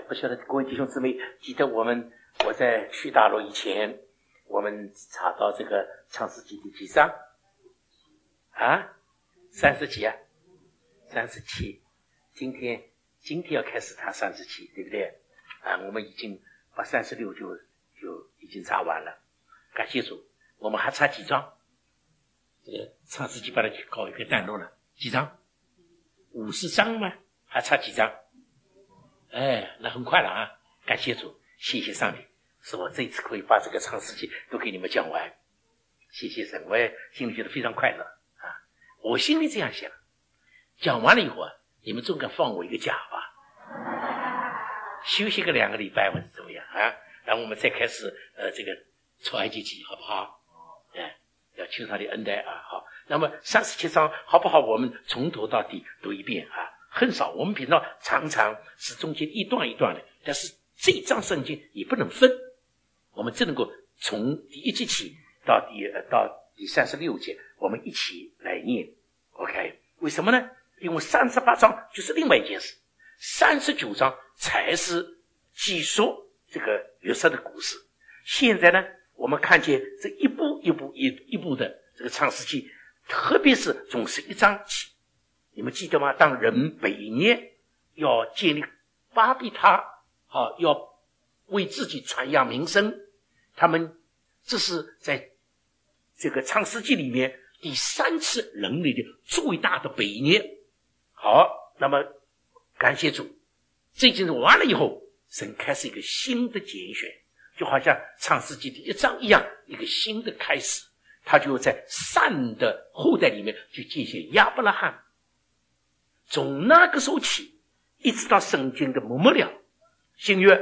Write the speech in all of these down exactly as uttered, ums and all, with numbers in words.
不晓得各位弟兄姊妹记得我们我在去大陆以前，我们查到这个创世纪第几章啊？三十几啊？三十七。今天今天要开始查三十七，对不对？啊，我们已经把三十六就就已经查完了，感谢主。我们还差几章？这个创世纪把它搞一个段落了，几章？五十章吗？还差几章？哎，那很快了啊！感谢主，谢谢上帝，是我这次可以把这个创世纪都给你们讲完，谢谢神，我也心里觉得非常快乐啊！我心里这样想，讲完了以后啊，你们总该放我一个假吧，休息个两个礼拜或者怎么样啊？然后我们再开始呃这个出埃及记，好不好？哎，要求上帝恩待啊！好，那么三十七章好不好？我们从头到底读一遍啊。很少，我们平常常常是中间一段一段的，但是这一章圣经也不能分，我们只能够从第一节起到第到第三十六节，我们一起来念。OK， 为什么呢？因为三十八章就是另外一件事，三十九章才是记述这个约瑟的故事。现在呢，我们看见这一步一步一一步的这个创世纪，特别是从十一章起。你们记得吗？当人北念要建立巴比塔，啊，要为自己传扬名声，他们这是在这个创世纪里面第三次人类的最大的北念。好，那么感谢主，这件事完了以后，神开始一个新的拣选，就好像创世纪第一章一样，一个新的开始。他就在善的后代里面去拣选亚伯拉罕。从那个时候起，一直到圣经的末了，新约，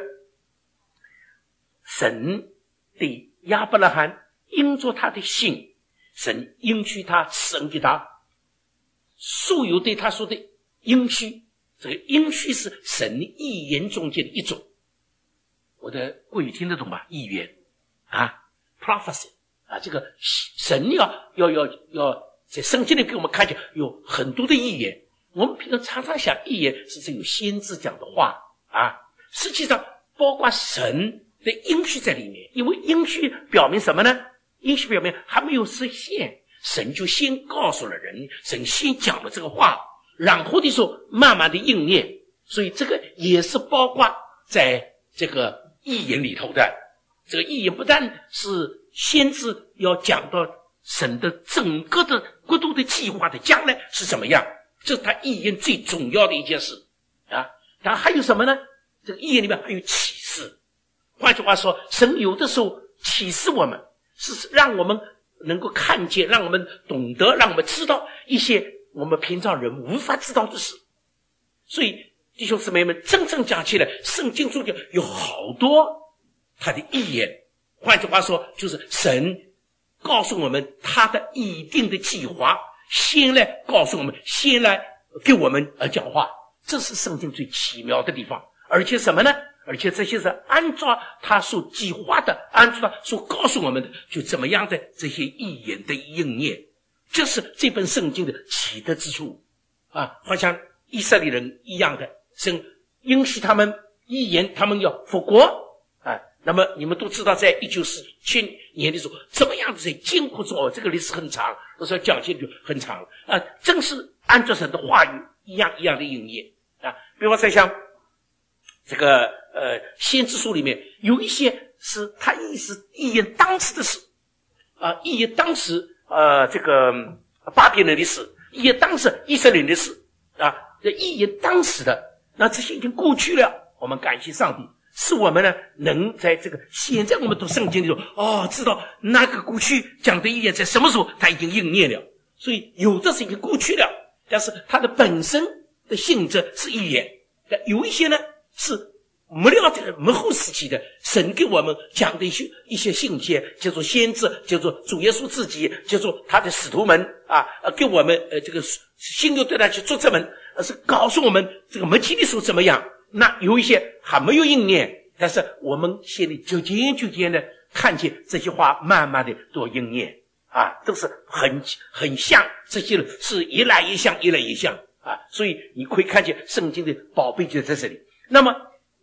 神对亚伯拉罕因着他的信，神应许他赐恩给他，所有对他说的应许，这个应许是神预言中间的一种。我的国语听得懂吧？预言啊 ，prophecy 啊，这个神要要要要在圣经里给我们看见有很多的预言。我们平常常常想预言是只有先知讲的话啊，实际上包括神的应许在里面，因为应许表明什么呢？应许表明还没有实现，神就先告诉了人，神先讲了这个话，然后的时候慢慢的应验，所以这个也是包括在这个预言里头的。这个预言不但是先知要讲到神的整个的国度的计划的将来是怎么样，这是他预言最重要的一件事啊。然后还有什么呢？这个预言里面还有启示。换句话说，神有的时候启示我们，是让我们能够看见，让我们懂得，让我们知道一些我们平常人无法知道的事。所以弟兄姊妹们，真正讲起来，圣经中间有好多他的预言。换句话说，就是神告诉我们他的一定的计划，先来告诉我们，先来给我们呃讲话，这是圣经最奇妙的地方。而且什么呢？而且这些是按照他所计划的，按照他所告诉我们的，就怎么样的这些预言的应验，这是这本圣经的奇特之处啊！好像以色列人一样的，神应许他们预言他们要复国啊。那么你们都知道，在一九四七年的时候，怎么样在艰苦中，哦，这个历史很长，都是要讲起来就很长了啊。正是按照神的话语一样一样的应验啊。比方说像这个呃先知书里面有一些是他意思预言当时的事啊，预言当时呃这个巴比伦的事，预言当时以色列的事啊，这预言当时的，那这些已经过去了。我们感谢上帝，是我们呢能在这个现在我们读圣经的时候，哦，知道那个过去讲的预言在什么时候它已经应验了。所以有的是已经过去了，但是它的本身的性质是预言，但有一些呢是没了这个末后时期的，神给我们讲的一些一些信息，叫做先知，叫做主耶稣自己，叫做他的使徒们啊，给我们呃这个新约对他去作证们，而是告诉我们这个末期的时候怎么样。那有一些还没有应验，但是我们现在逐渐逐渐的看见这些话慢慢的都应验啊，都是很很像，这些是一来一像，一来一像啊，所以你可以看见圣经的宝贝就在这里。那么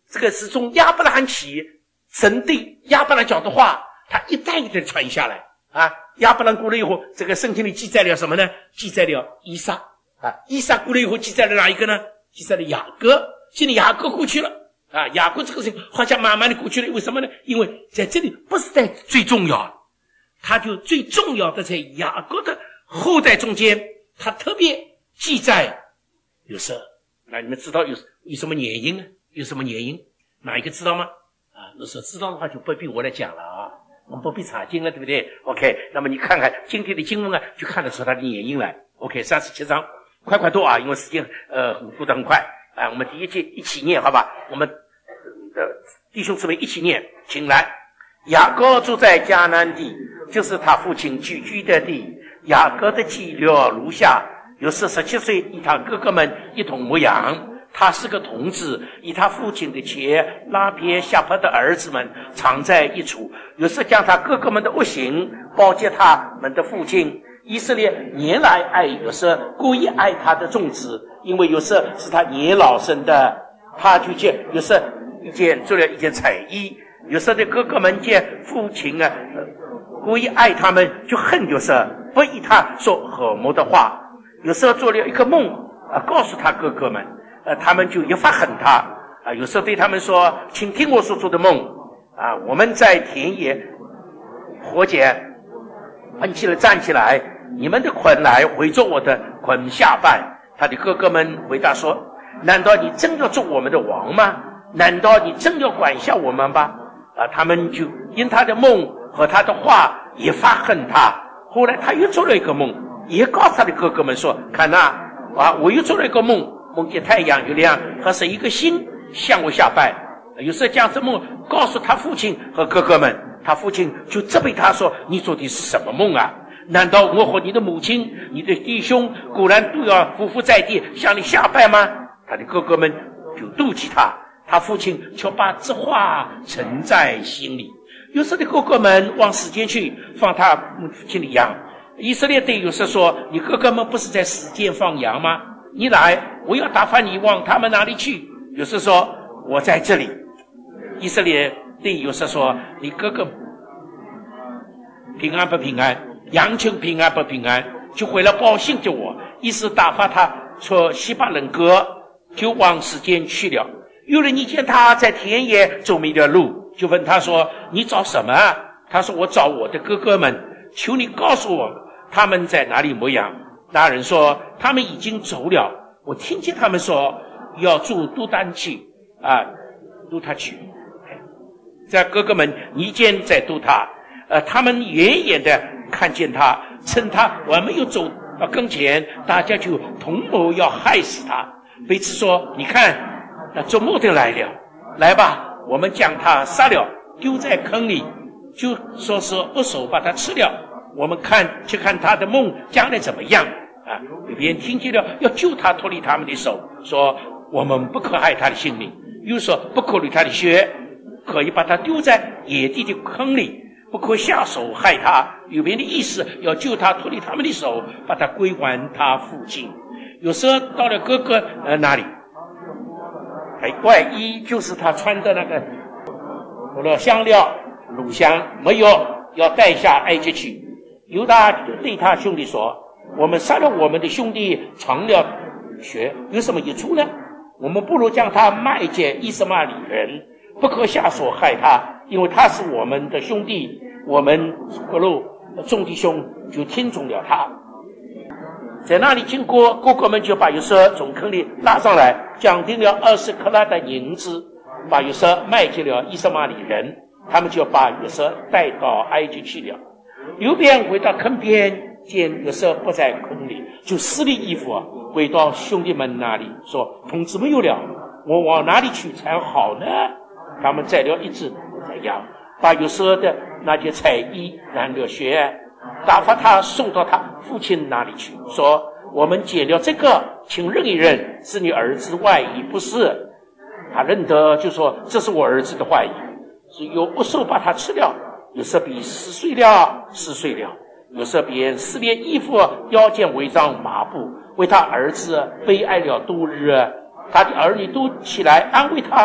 这个是从亚伯拉罕起，神对亚伯拉罕讲的话，他一代一代传下来啊。亚伯拉罕过了以后，这个圣经里记载了什么呢？记载了以撒啊，以撒过了以后记载了哪一个呢？记载了雅各。现在雅各过去了啊，雅各这个事情好像慢慢的过去了，为什么呢？因为在这里不是在最重要，他就最重要的在雅各的后代中间，他特别记载有色。那你们知道有有什么原因啊？有什么原因？哪一个知道吗？啊，如果知道的话就不必我来讲了啊，我们不必查经了，对不对 ？OK， 那么你看看今天的经文啊，就看得出它的原因来。OK， 三十七章，快快读啊，因为时间呃过得很快啊。我们第一节一起念，好吧？我们呃弟兄姊妹一起念，请来。雅各住在迦南地，就是他父亲聚居的地。雅各的记略如下：有时十七岁，与他哥哥们一同牧羊。他是个童子，与他父亲的妾拉别夏帕的儿子们常在一处。有时将他哥哥们的恶行报给他们的父亲。以色列年来爱有时故意爱他的众子，因为有时是他年老生的，他就见有时一件做了一件彩衣。有时的哥哥们见父亲啊、呃、故意爱他们，就恨有时不依他说和睦的话。有时做了一个梦啊，告诉他哥哥们，呃，他们就一发恨他啊。有时对他们说：“请听我所做的梦啊！我们在田野火捡，喷起来站起来，你们的捆来围着我的捆下拜。”他的哥哥们回答说：“难道你真要做我们的王吗？难道你真要管辖我们吧？”啊，他们就因他的梦和他的话也发恨他。后来他又做了一个梦，也告诉他的哥哥们说：“看呐，啊，我又做了一个梦，梦见太阳、月亮和是一个星向我下拜。”有时候将这梦告诉他父亲和哥哥们，他父亲就责备他说：“你做的是什么梦啊？难道我和你的母亲、你的弟兄果然都要匍匐在地向你下拜吗？”他的哥哥们就妒忌他，他父亲却把这话沉在心里。有时的哥哥们往死间去，放他父亲的羊。以色列对有时说：“你哥哥们不是在死间放羊吗？你来，我要打发你往他们那里去。”有时说：“我在这里。”以色列对有时说：“你哥哥平安不平安？羊群平安不平安？就回来报信给我。”于是打发他出西巴冷阁，就往死间去了。有人一见他在田野走迷了路，就问他说：“你找什么啊？”他说：“我找我的哥哥们，求你告诉我他们在哪里牧羊。”那人说：“他们已经走了，我听见他们说要住都丹去啊，都他去。”这哥哥们一见在都他，呃，他们远远的看见他，趁他还没有走到跟前，大家就同谋要害死他。彼此说：“你看，那做梦的来了，来吧，我们将他杀了，丢在坑里，就说是恶手把他吃了。我们看去看他的梦将来怎么样啊？”有别人听见了，要救他脱离他们的手，说：“我们不可害他的性命。”又说：“不可离他的血，可以把他丢在野地的坑里，不可下手害他。”有别人的意思要救他脱离他们的手，把他归还他父亲。有时候到了哥哥呃那里，哎，外衣就是他穿的那个除了香料乳香没有，要带下埃及去。犹大对他兄弟说：“我们杀了我们的兄弟，尝了血，有什么益处呢？我们不如将他卖给以实玛利人，不可下手害他，因为他是我们的兄弟。”我们各路众弟兄就听从了他。在那里经过，哥哥们就把约瑟从坑里拉上来，讲定了二十克拉的银子，把约瑟卖给了以实玛利人。他们就把约瑟带到埃及去了。流便回到坑边，见约瑟不在坑里，就撕了衣服，回到兄弟们那里说：“同志没有了，我往哪里去才好呢？”他们宰了一只羊，把约瑟的那件彩衣染了血，打发他送到他父亲那里去，说：“我们解了这个，请认一认，是你儿子外衣不是？”他认得，就说：“这是我儿子的外衣。”是有恶兽把他吃了。有时比撕碎了，撕碎了。有时便撕裂衣服，腰间围上麻布，为他儿子悲哀了多日。他的儿女都起来安慰他，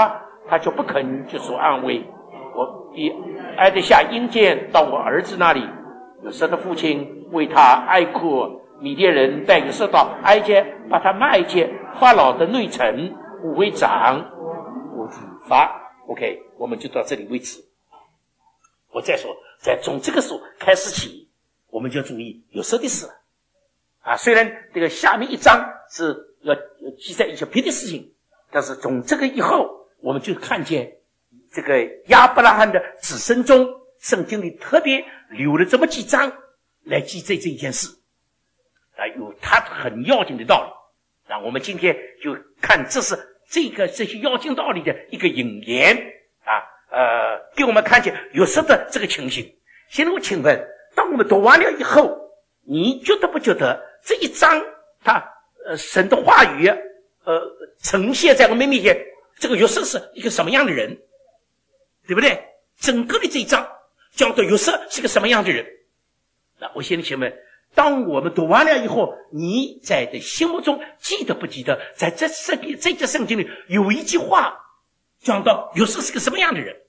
他就不肯就说安慰。我比挨得下阴间到我儿子那里，有色的父亲为他哀哭。米甸人带有色到埃及，把他卖进法老的内城，五位长我主发。 OK， 我们就到这里为止。我再说，在从这个时候开始起，我们就要注意有色的事了啊。虽然这个下面一章是要记载一些别的事情，但是从这个以后，我们就看见这个亚伯拉罕的子孙中，圣经里特别留了这么几章来记载这一件事啊，有它很要紧的道理啊。我们今天就看这是这个这些要紧道理的一个引言啊，呃，给我们看见有色的这个情形。现在我请问，当我们读完了以后，你觉得不觉得这一章它呃神的话语呃呈现在我们面前，这个约瑟是一个什么样的人，对不对？整个的这一章讲到约瑟是个什么样的人。那我现在请问，当我们读完了以后，你在的心目中记得不记得，在这这这节圣经里有一句话讲到约瑟是个什么样的人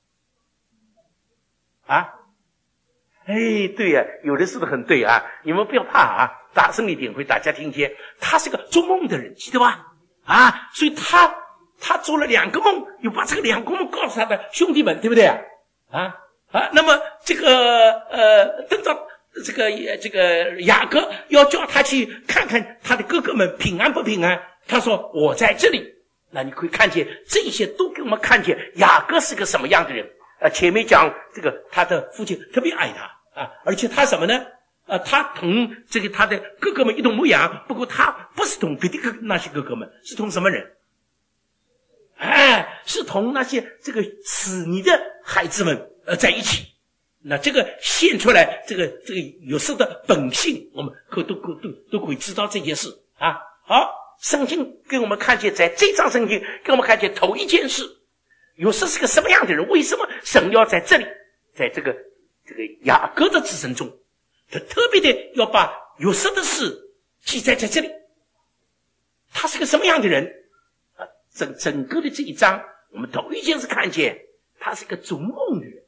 啊？哎，对呀、啊，有的是不是很对啊？你们不要怕啊，大声一点会大家听见。他是个做梦的人，记得吧？啊，所以他他做了两个梦，又把这个两个梦告诉他的兄弟们，对不对啊？啊啊，那么这个呃，等到这个这个雅各要叫他去看看他的哥哥们平安不平安，他说我在这里。那你可以看见这些都给我们看见雅各是个什么样的人。呃，前面讲这个他的父亲特别爱他啊，而且他什么呢？呃，他同这个他的哥哥们一同牧羊，不过他不是同别的哥那些哥哥们，是同什么人？哎，是同那些这个死你的孩子们呃在一起。那这个现出来这个这个有色的本性，我们可都都都都可以知道这件事啊。好，圣经给我们看见，在这章圣经给我们看见头一件事，有色是个什么样的人？为什么神要在这里，在这个这个雅各的子孙中，他特别的要把有色的事记载在这里？他是个什么样的人啊？整整个的这一章，我们头一件事看见他是个做梦的人。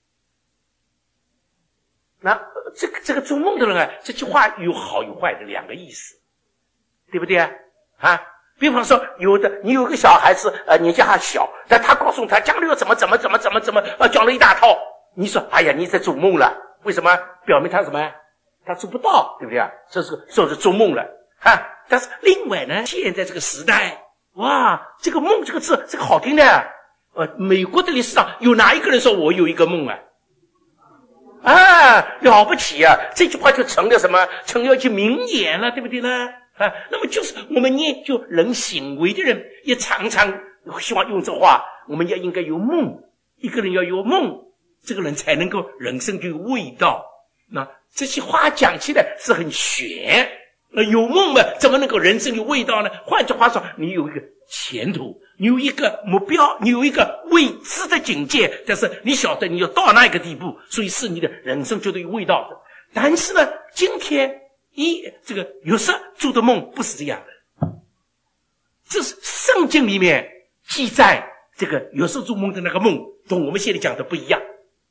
那这个这个做梦的人啊，这句话有好有坏的两个意思，对不对啊？啊，比方说有的你有个小孩子呃年纪还小，但他告诉他将来要怎么怎么怎么怎么怎么呃讲了一大套，你说哎呀你在做梦了，为什么？表明他什么？他做不到，对不对啊？这是说是做梦了啊。但是另外呢，现在这个时代，哇，这个梦这个字这个好听的，呃，美国的历史上有哪一个人说我有一个梦啊？啊，了不起啊！这句话就成了什么？成了一句名言了，对不对呢？啊，那么就是我们研究人行为的人，也常常希望用这话，我们要应该有梦，一个人要有梦，这个人才能够人生就有味道。那这些话讲起来是很玄，那有梦嘛，怎么能够人生有味道呢？换句话说，你有一个前途，你有一个目标，你有一个未知的境界，但是你晓得你要到那个地步，所以是你的人生绝对有味道的。但是呢，今天一这个有时做的梦不是这样的，这是圣经里面记载这个有时做梦的那个梦，跟我们现在讲的不一样。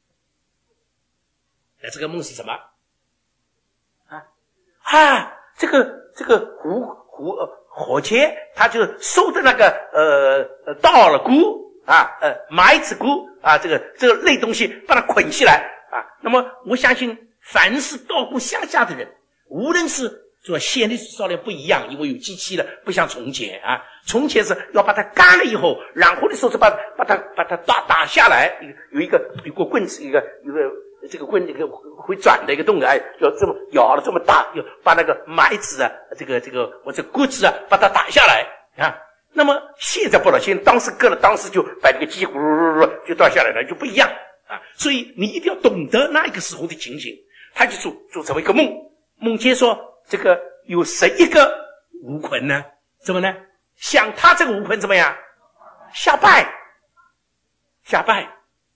那这个梦是什么啊？啊，这个这个胡胡呃火切，他就收的那个呃稻了谷啊，呃麦子谷啊，这个这个类东西把它捆起来啊。那么我相信，凡是到过乡下的人，无论是说现在烧料不一样，因为有机器了，不像从前啊。从前是要把它干了以后，然后的时候是把把它把它打打下来，有一个一个棍子，一个一个。这个棍，这个会转的一个动哎，要这么摇了这么大，要把那个麦子啊，这个这个或者谷子啊，把它打下来啊。那么现在不了，现在当时割了，当时就把这个鸡咕噜噜就倒下来了，就不一样啊。所以你一定要懂得那个时候的情形。他就做做成为一个梦，梦见说这个有十一个吴捆呢，怎么呢？像他这个吴捆怎么样？下拜，下拜。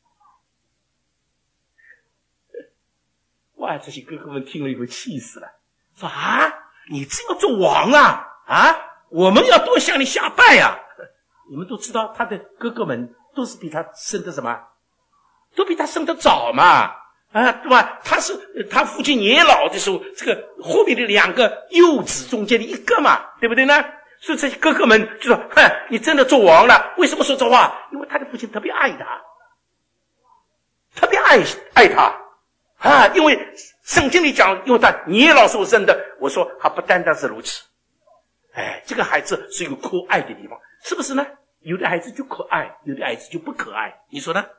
哇！这些哥哥们听了以后气死了，说啊，你这要做王啊啊！我们要多向你下拜啊！ 你们都知道，他的哥哥们都是比他生的什么，都比他生的早嘛，啊，对吧？他是他父亲年老的时候，这个后面的两个幼子中间的一个嘛，对不对呢？所以这些哥哥们就说：“哼，你真的做王了。”为什么说这话？因为他的父亲特别爱他，特别爱爱他啊！因为圣经里讲，因为他年老时候生的。我说还不单单是如此，哎，这个孩子是有可爱的地方，是不是呢？有的孩子就可爱，有的孩子就不可爱，你说呢？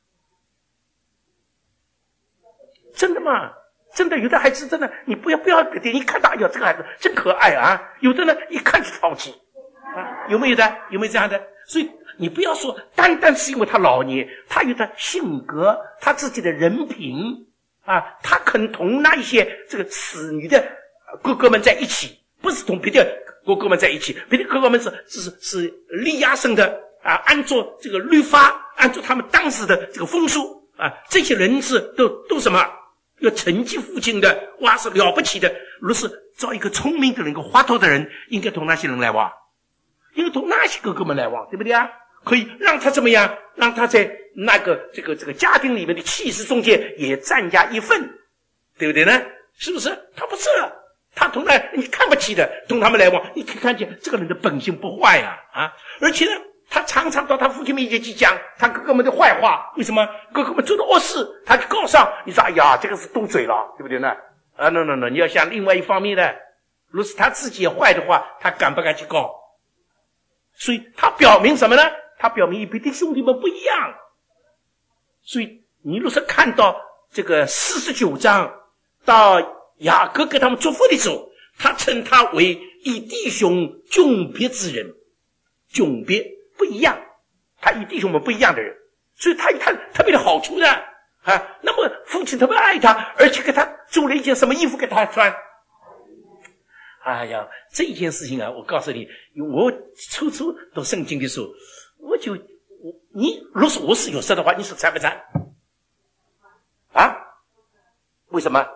真的吗？真的，有的孩子真的，你不要不要点，一看到，哎呀，这个孩子真可爱啊！有的呢，一看就淘气啊，有没有的？有没有这样的？所以你不要说单单是因为他老年，他有他性格，他自己的人品啊，他肯同那一些这个死女的哥哥们在一起，不是同别的哥哥们在一起，别的哥哥们是是是立压生的啊，按照这个律法，按照他们当时的这个风俗啊，这些人是都都什么？要承继父亲的，哇，是了不起的。如是找一个聪明的人，一个滑头的人，应该同那些人来往，应该同那些哥哥们来往，对不对啊？可以让他怎么样？让他在那个这个这个家庭里面的气势中间也占下一份，对不对呢？是不是？他不是，他同那你看不起的，同他们来往，你可以看见这个人的本性不坏啊啊！而且呢，他常常到他父亲面前去讲他哥哥们的坏话，为什么？哥哥们做的恶事，他就告上。你说，哎呀，这个是动嘴了，对不对呢？啊 ，no no no， 你要想另外一方面的，如果是他自己也坏的话，他敢不敢去告？所以他表明什么呢？他表明比弟兄弟们不一样。所以你若是看到这个四十九章到雅各给他们祝福的时候，他称他为以弟兄迥别之人，迥别不一样，他与弟兄们不一样的人，所以他有他特别的好处的啊。那么父亲特别爱他，而且给他做了一件什么衣服给他穿。哎呀，这一件事情啊，我告诉你，我初初读圣经的时候，我就我你如果我是有事的话，你说参不参？啊？为什么？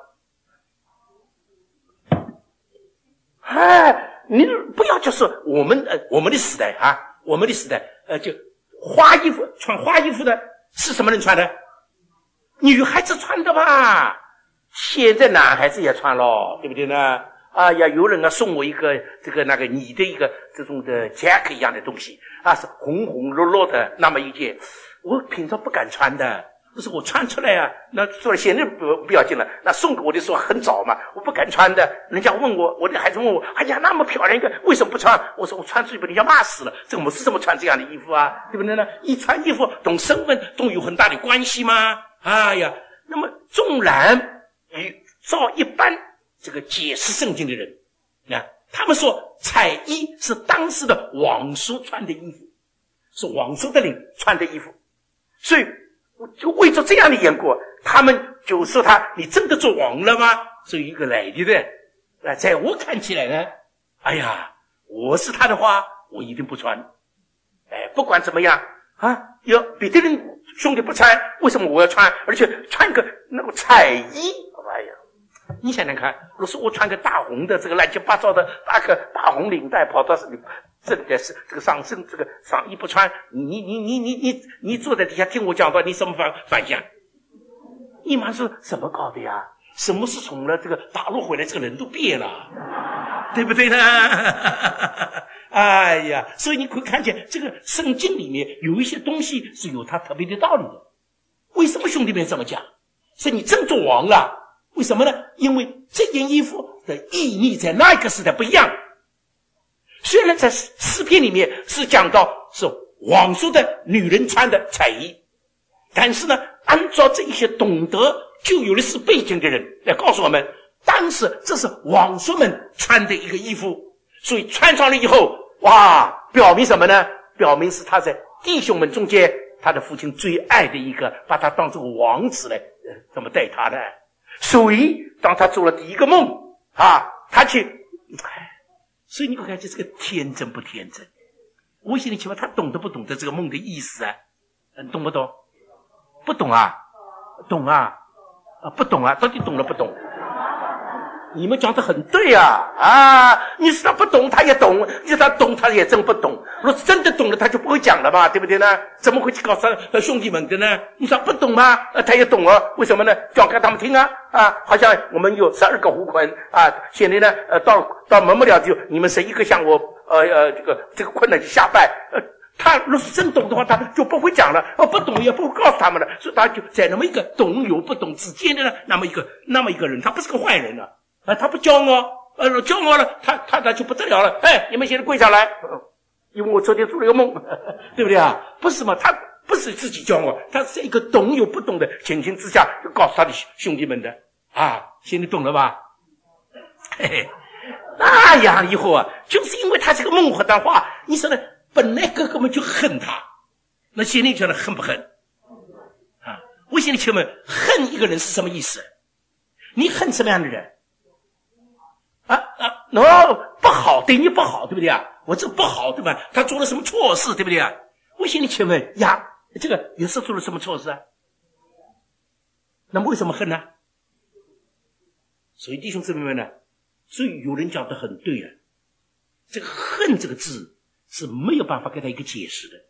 哎，你不要就是我们呃我们的时代啊，我们的时代呃就花衣服穿花衣服的是什么人穿的？女孩子穿的吧？现在男孩子也穿咯，对不对呢？啊呀，有人啊送我一个这个那个你的一个这种的 jacket 一样的东西啊，是红红落落的那么一件，我平常不敢穿的，不是我穿出来啊，那说了现在不不要紧了，那送给我的时候很早嘛，我不敢穿的。人家问我，我的孩子问我，哎呀，那么漂亮一个，为什么不穿？我说我穿出去被人家骂死了，这我是怎么穿这样的衣服啊？对不对呢？一穿衣服同身份都有很大的关系吗？哎呀，那么纵然与照一般这个解释圣经的人啊，他们说彩衣是当时的王叔穿的衣服，是王叔的人穿的衣服，所以我就为着这样的缘故，他们就说他你真的做王了吗？所以一个来的的啊，在我看起来呢，哎呀，我是他的话，我一定不穿。哎，不管怎么样啊，有别的人兄弟不穿，为什么我要穿？而且穿个那个彩衣，哎呀，你想想看，如果是我穿个大红的这个乱七八糟的大个大红领带跑到这里的是这个上身这个上衣不穿，你你你你你你你坐在底下听我讲到，你什么反反响？你妈说什么搞的呀？什么是从了这个大陆回来，这个人都变了，对不对呢？哎呀，所以你可以看见这个圣经里面有一些东西是有它特别的道理的。为什么兄弟们这么讲？是你真做王了？为什么呢？因为这件衣服的意义在那个时代不一样。虽然在诗篇里面是讲到是王叔的女人穿的彩衣，但是呢，按照这一些懂得旧有历史背景的人来告诉我们，当时这是王叔们穿的一个衣服，所以穿上了以后，哇，表明什么呢？表明是他在弟兄们中间，他的父亲最爱的一个，把他当作王子来呃怎么待他的。所以当他做了第一个梦啊，他去所以你会看见这个天真不天真。我心里请问他懂得不懂得这个梦的意思啊？嗯，懂不懂？不懂啊？懂啊？啊，不懂啊？到底懂了不懂？ 你们讲得很对啊啊！你说他不懂，他也懂；你说他懂，他也真不懂。如果真的懂了，他就不会讲了嘛，对不对呢？怎么会去告诉他兄弟们的呢？你说他不懂吗？呃，他也懂哦。为什么呢？讲给他们听啊啊！好像我们有十二个胡捆啊，现在呢，呃，到到门不了就你们谁一个向我呃呃这个这个困难就下拜呃。他若是真懂的话，他就不会讲了；哦，不懂也不会告诉他们了。所以他就在那么一个懂有不懂之间的呢，那么一个那么一个人，他不是个坏人啊，啊，他不骄傲，呃，骄傲了，他他他就不得了了。哎，你们现在跪下来，因为我昨天做了一个梦，对不对啊？不是嘛？他不是自己骄傲，他是一个懂有不懂的情形之下，就告诉他的兄弟们的啊，现在懂了吧？嘿嘿，那样以后啊，就是因为他这个梦和他话，你说呢？本来哥哥们就恨他，那现在觉得恨不恨啊？我现在请问，恨一个人是什么意思？你恨什么样的人啊啊？喏、no, 不好，对你不好，对不对啊？我这不好，对吧？他做了什么错事，对不对啊？我现在请问呀，这个约瑟做了什么错事啊？那么为什么恨呢？所以弟兄姊妹们呢，所以有人讲得很对啊，这个恨这个字是没有办法给他一个解释的，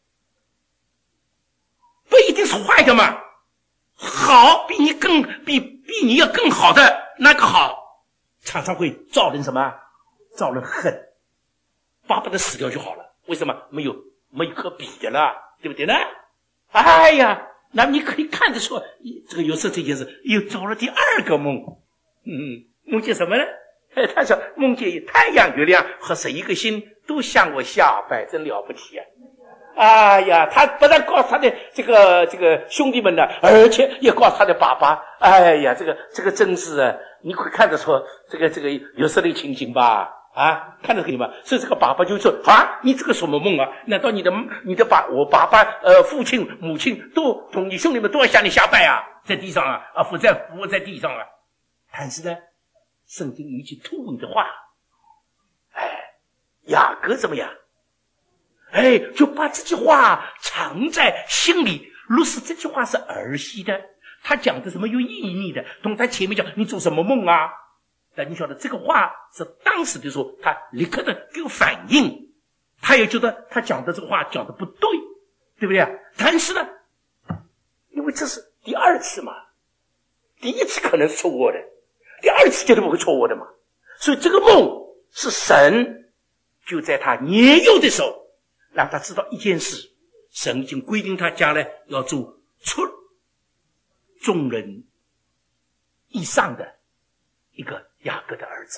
不一定是坏的嘛。好，比你更比比你要更好的那个好，常常会造人什么？造人恨，巴不得死掉就好了。为什么？没有没有可比的了，对不对呢？哎呀，那你可以看得出，这个有时候这件事又做了第二个梦。嗯，梦见什么呢？他说梦见太阳、月亮和十一个星都向我下拜，真了不起啊！哎呀，他不但告诉他的这个这个兄弟们呢，而且也告诉他的爸爸。哎呀，这个这个真是啊，你会看得出这个这个有时候的情形吧？啊，看得可以吗？所以这个爸爸就说啊，你这个什么梦啊？难道你的你的爸我爸爸呃父亲母亲都同你兄弟们都要向你下拜啊？在地上啊啊伏在伏在地上啊！但是呢，圣经有一句突兀的话，哎，雅各怎么样？哎，就把这句话藏在心里。若是这句话是儿戏的，他讲的什么有意义的，同他前面讲你做什么梦啊？但你晓得这个话是当时的时候，他立刻的给我反应，他也觉得他讲的这个话讲的不对，对不对？但是呢，因为这是第二次嘛，第一次可能是错误的，第二次绝对不会错误的嘛。所以这个梦是神就在他年幼的时候让他知道一件事，神已经规定他将来要做出众人以上的一个雅各的儿子。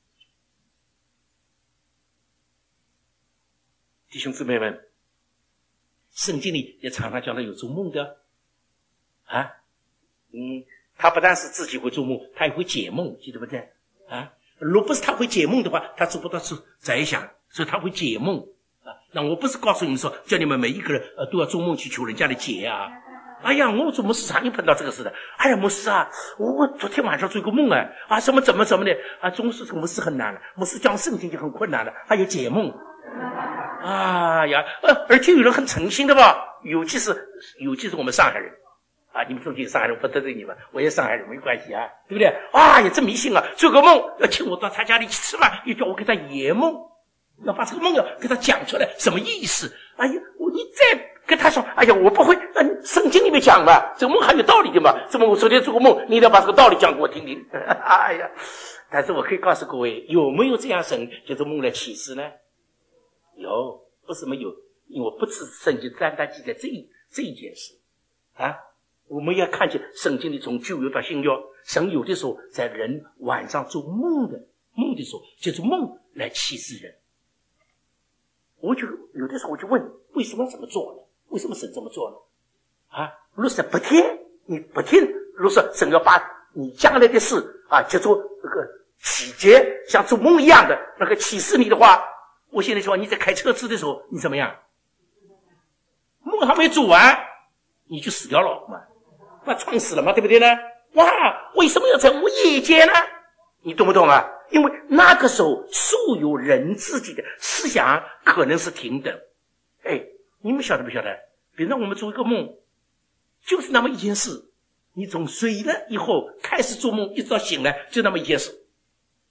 弟兄姊妹们，圣经里也常常讲到有做梦的啊，嗯，他不但是自己会做梦，他也会解梦，记得不对啊？如果不是他会解梦的话，他做不到是宰相，所以他会解梦啊。那我不是告诉你们说，叫你们每一个人呃都要做梦去求人家的解啊。哎呀，我做牧师常碰到这个事的。哎呀，牧师啊，我昨天晚上做一个梦哎，啊，什么怎么怎么的啊，总是这个牧师很难了，牧师讲圣经就很困难了，还有解梦。哎呀，呃，而且有人很诚心的吧，尤其是尤其是我们上海人啊，你们中间上海人不得罪你们，我也上海人没关系啊，对不对？啊，也真迷信啊，做个梦要请我到他家里去吃饭，又叫我给他演梦，要把这个梦要给他讲出来，什么意思？哎呀，我你再跟他说，哎呀，我不会，嗯，圣经里面讲嘛，这个梦还有道理的嘛，怎么我昨天做个梦，你得把这个道理讲给我听听。哎呀，但是我可以告诉各位，有没有这样神就是梦来启示呢？有，不是没有，因为我不只圣经单单记载这一这一件事啊，我们要看见圣经里从旧约到新约，神有的时候在人晚上做梦的梦的时候，就是梦来启示人。我就有的时候我就问，为什么这么做呢？为什么神这么做呢？啊，如果是不听，你不听，如果是神要把你将来的事啊，叫做这个启结，像做梦一样的那个启示你的话，我现在说你在开车子的时候，你怎么样？梦还没做完，你就死掉了嘛，那撞死了嘛，对不对呢？哇，为什么要在无夜间呢？你懂不懂啊？因为那个时候所有人自己的思想可能是平等。哎，你们晓得不晓得？比如说我们做一个梦，就是那么一件事，你从睡了以后开始做梦，一直到醒来，就那么一件事。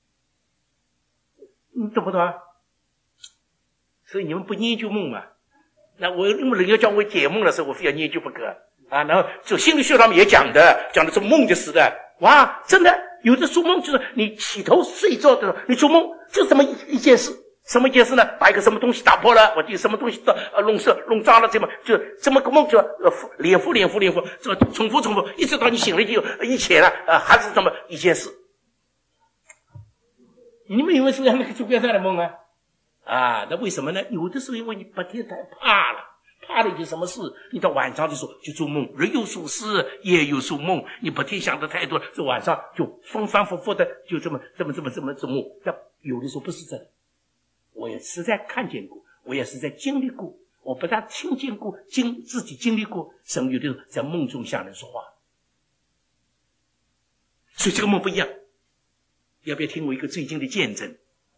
你懂不懂啊？所以你们不研究梦嘛？那我因为人家叫我解梦的时候，我非要研究不可啊。然后就心理学他们也讲的，讲的做梦就是的。哇，真的有的做梦就是你起头睡着的时候，你做梦就这么一一件事。什么一件事呢？把一个什么东西打破了，我就什么东西的呃弄湿弄脏了，这么就这么个梦就呃连复连复连复，这么重复重复，一直到你醒了就一起了，呃还是这么一件事。你们以为是那个就不要这样的梦啊？啊，那为什么呢？有的时候因为你白天太怕了，怕了一件什么事，你到晚上的时候就做梦，人有所思，夜有所梦，你白天想的太多，这晚上就反反复复的就这么这么这么这么这么梦。但有的时候不是这样。我也实在看见过，我也是在经历过，我不但听见过，经自己经历过，神有的时候在梦中向人说话，所以这个梦不一样。要不要听我一个最近的见证？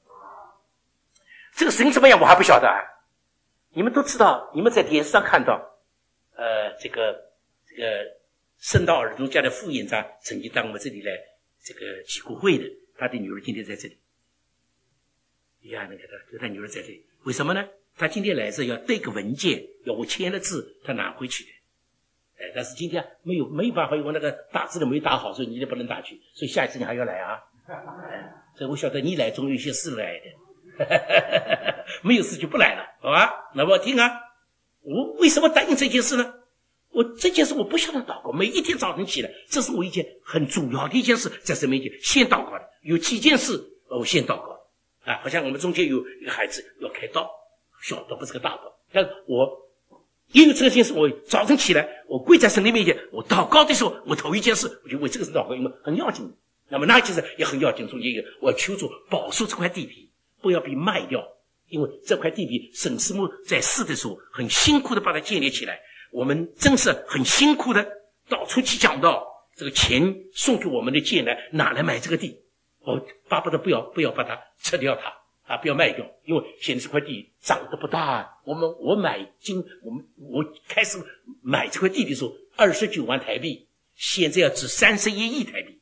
这个神怎么样我还不晓得啊。你们都知道，你们在电视上看到呃，这个这个圣道儿童家的副院长曾经到我们这里来这个祈过会的，他的女儿今天在这里呀，那个他就他女儿在这里，为什么呢？他今天来是要对个文件，要我签了字，他拿回去的。哎，但是今天没有没有办法，因为那个打字的没打好，所以你就不能打去，所以下一次你还要来啊。哎，所以我晓得你来总有一些事来的，没有事就不来了，好吧？那么听啊，我为什么答应这件事呢？我这件事我不晓得祷告，每一天早晨起来，这是我一件很主要的一件事，在神面前先祷告的。有几件事我先祷告。啊，好像我们中间有一个孩子要开刀，小刀不是个大刀，但我因为这件事，我早晨起来，我跪在神的面前，我祷告的时候，我头一件事，我就为这个事祷告，因为很要紧。那么那一件事也很要紧，中间一个，我要求主保守这块地皮，不要被卖掉，因为这块地皮沈师母在世的时候很辛苦的把它建立起来，我们真是很辛苦的到处去讲到这个钱送给我们的建来哪来买这个地。我巴不得不要不要把它撤掉它啊，不要卖掉，因为现在这块地涨得不大啊。我们我买今我们我开始买这块地的时候，二十九万台币，现在要值三十一亿台币，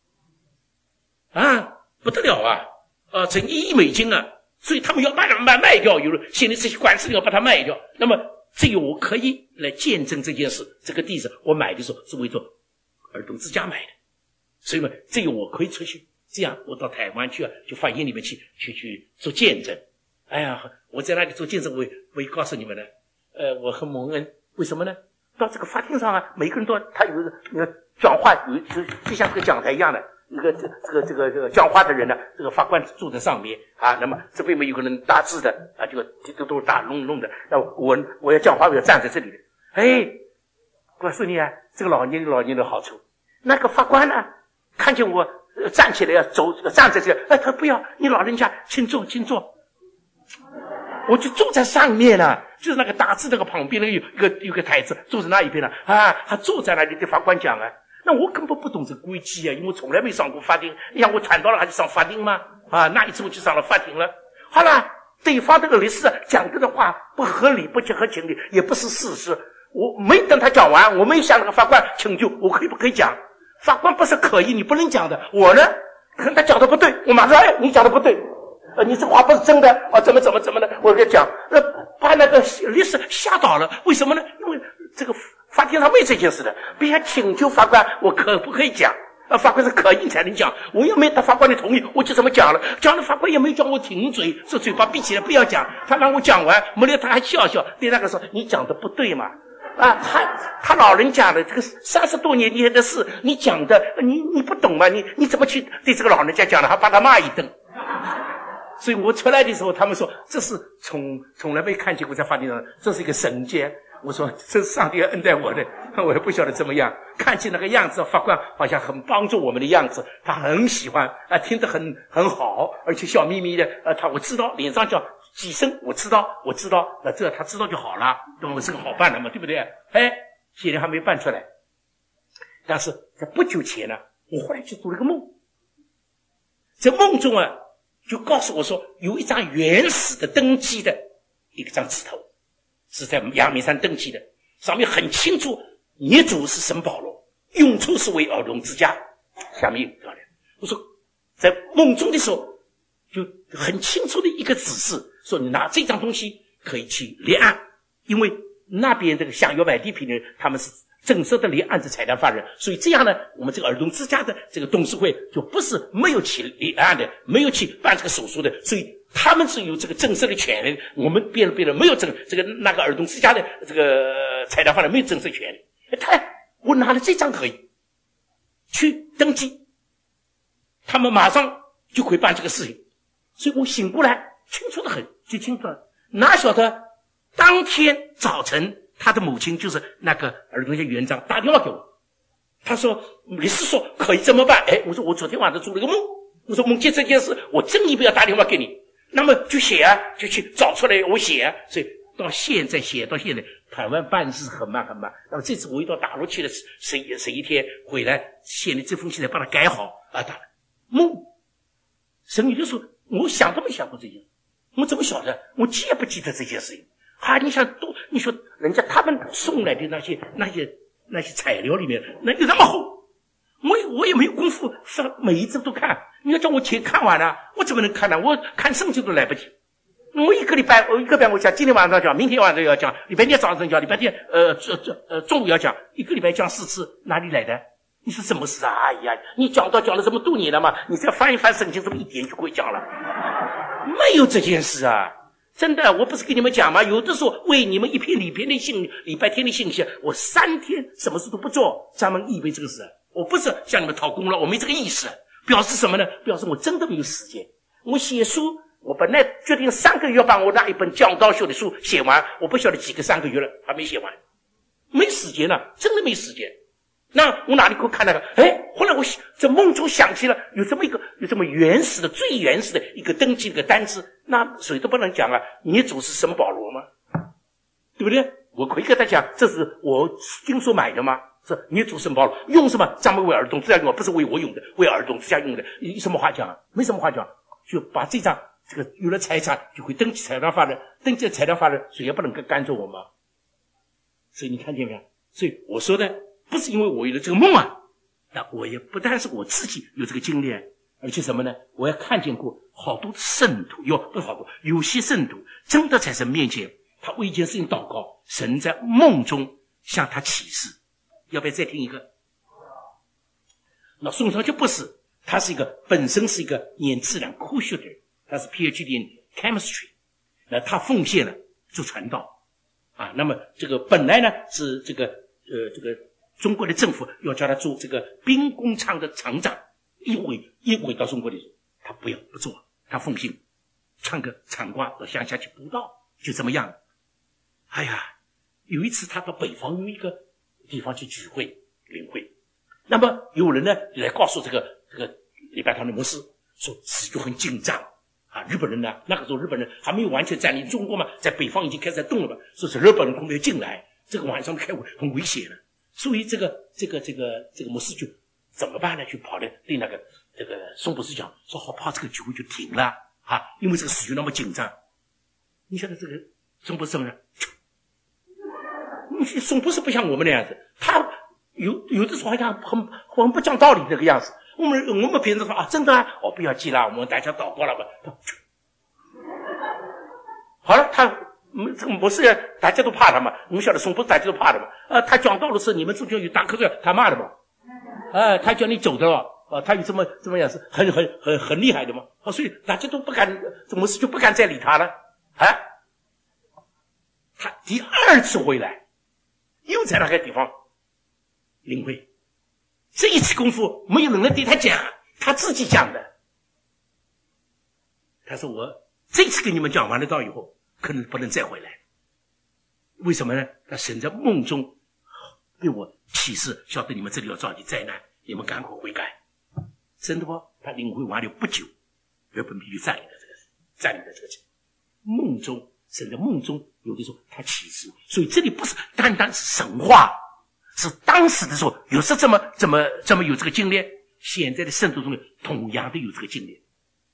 啊，不得了啊！啊，成一亿美金啊！所以他们要卖卖卖掉，有了现在这些官司要把它卖掉。那么这个我可以来见证这件事，这个地是我买的时候是为做儿童之家买的，所以呢，这个我可以出去。这样我到台湾去啊，就法院里面去去去做见证。哎呀，我在那里做见证，我也我也告诉你们呢，呃，我很蒙恩。为什么呢？到这个法庭上啊，每个人都他有那个讲话，有就就像这个讲台一样的，一个这这个这个这个讲话的人呢，这个法官坐在上面啊，那么这边没有个人打字的啊，这个都都是打弄弄的。那我我要讲话，我要站在这里的。哎，告诉你啊，这个老年有老年的好处。那个法官呢，看见我站起来要走，站在这里，哎，他不要，你老人家请坐，请坐。我就坐在上面了、啊，就是那个打字那个旁边那个有一个有个台子，坐在那一边了啊，他坐在那里对法官讲啊。那我根本不懂这个规矩啊，因为我从来没上过法庭。你想我传道了还是上法庭吗？啊，那一次我就上了法庭了。好了，对方这个律师讲的话不合理，不切合情理，也不是事实。我没等他讲完，我没向那个法官请求，我可以不可以讲？法官不是可以，你不能讲的。我呢，看他讲的不对，我马上哎，你讲的不对，呃，你这话不是真的啊，怎么怎么怎么的，我给他讲，呃，把那个律师吓倒了。为什么呢？因为这个法庭上没这件事的，别人请求法官，我可不可以讲？啊，法官是可以才能讲，我又没得法官的同意，我就这么讲了。讲了，法官也没叫我停嘴，说嘴巴闭起来不要讲。他让我讲完，没了他还笑笑，对那个说你讲的不对嘛。啊，他他老人家的这个三十多年前的事，你讲的你你不懂嘛？你你怎么去对这个老人家讲的？还把他骂一顿。所以我出来的时候，他们说这是从从来没看见过在法庭上，这是一个神迹。我说这是上帝恩待我的，我也不晓得怎么样。看见那个样子，法官好像很帮助我们的样子，他很喜欢啊，听得很很好，而且笑眯眯的。呃，他我知道脸上叫几声，我知道我知道，那这他知道就好了，对我是个好办的嘛，对不对？哎，现在还没办出来，但是在不久前呢，我后来就做了个梦，在梦中啊，就告诉我说有一张原始的登记的一个张纸头。是在阳明山登记的，上面很清楚，业主是圣保罗，用处是为儿童之家。下面有漂亮。我说，在梦中的时候， 就很清楚的一个指示，说你拿这张东西可以去立案，因为那边这个下游买地皮的人他们是正式的立案子财产法人，所以这样呢，我们这个儿童之家的这个董事会就不是没有去立案的，没有去办这个手术的，所以他们是有这个正式的权利，我们别人别人没有正这个那个儿童之家的这个财产法人没有正式权利。他我拿了这张可以去登记，他们马上就会办这个事情。所以我醒过来清楚的很，就清楚了。哪晓得当天早晨他的母亲就是那个儿童家园长打电话给我，他说律师说可以这么办。哎，我说我昨天晚上做了个梦，我说梦见这件事我真的不要打电话给你，那么就写啊，就去找出来我写啊。所以到现在写到现在台湾办事很慢很慢，那么这次我又到大陆去了十一十一天回来，写的这封信才把它改好啊。打梦神女就说我想都没想过这件事，我怎么晓得？我记也不记得这件事情。啊，你想都，你说人家他们送来的那些那些那些材料里面，那有那么厚，我我也没有功夫上每一字都看。你要叫我全看完了，我怎么能看呢？我看圣经都来不及。我一个礼拜，我一个礼拜我讲，今天晚上讲，明天晚上要讲，礼拜天早上讲，礼拜天呃这这呃中午要讲，一个礼拜讲四次，哪里来的？你说什么事啊？哎呀，你讲到讲了这么多年了嘛，你再翻一翻圣经，这么一点就会讲了。没有这件事啊，真的，我不是跟你们讲吗？有的时候为你们一篇礼篇的信，礼拜天的信息，我三天什么事都不做，专门预备这个事。我不是向你们讨功劳，我没这个意思。表示什么呢？表示我真的没有时间。我写书，我本来决定三个月把我那一本讲道学的书写完，我不晓得几个三个月了，还没写完，没时间了，真的没时间。那我哪里会看那个？哎，后来我在梦中想起了有这么一个有这么原始的最原始的一个登记的单子，那谁都不能讲啊！你主是什么保罗吗？对不对？我可以跟他讲，这是我经所买的吗？是你主什么保罗？用什么？专门为儿童之家用，不是为我用的，为儿童之家用的。有什么话讲啊？没什么话讲，就把这张这个有了财产就会登记财产法人，登记财产法人，谁也不能够干涉我吗？所以你看见没有？所以我说的。不是因为我有了这个梦啊，那我也不但是我自己有这个经验，而且什么呢？我也看见过好多的圣徒，有不是好多，有些圣徒真的在神面前，他为一件事情祷告，神在梦中向他启示。要不要再听一个？那宋朝就不是，他是一个本身是一个念自然科学的人，他是 P H D in chemistry， 那他奉献了做传道啊。那么这个本来呢是这个呃这个。中国的政府要叫他做这个兵工厂的厂长，一回一回到中国里，他不要不做，他奉献穿个长褂到乡下去布道，就这么样。哎呀，有一次他到北方有一个地方去聚会领会，那么有人呢来告诉这个这个礼拜堂的牧师说，事就很紧张啊。日本人呢，那个时候日本人还没有完全占领中国嘛，在北方已经开始在动了嘛，说是日本人恐怕要进来，这个晚上开会很危险的。所以这个这个这个这个牧师就怎么办呢？就跑来对那个这个宋博士讲说，好怕这个聚会就停了啊，因为这个事就那么紧张。你晓得这个宋博士什么呢？宋博士不像我们那样子，他有有的时候好像很很不讲道理这个样子。我们我们别人说啊，真的啊，哦不要急了，我们大家祷告了吧。好了，他。这个不是大家都怕他嘛？我们晓得宋博士大家都怕的嘛？呃，他讲道的时候，你们中间有大口子，他骂的嘛？呃，他叫你走的嘛？啊，他有这么这么样是很很很很厉害的嘛？啊，所以大家都不敢，这牧师就不敢再理他了啊。他第二次回来，又在那个地方领会，这一次功夫没有人来对他讲，他自己讲的。他说我这次给你们讲完了道以后。可能不能再回来，为什么呢？他神在梦中给我启示，晓得你们这里要遭遇灾难，你们赶快悔改。真的不？他领会完了不久，日本兵就占领了这个，占领了这个城。梦中，神在梦中有的时候他启示，所以这里不是单单是神话，是当时的时候有时这么这么这么有这个经验，现在的圣徒中同样的有这个经验。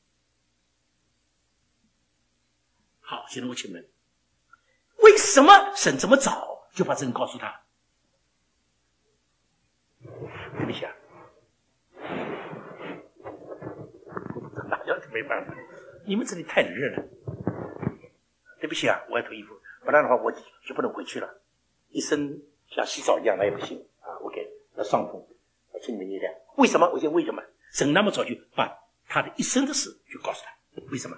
好，现在我请问，为什么神这么早就把这人告诉他？对不起啊，那要是没办法。 你们这里太热了，对不起啊，我要脱衣服，不然的话我就不能回去了，一身像洗澡一样那也不行啊。OK， 那上风，请你们念念，为什么？我先为什么？神那么早就把他的一生的事就告诉他，为什么？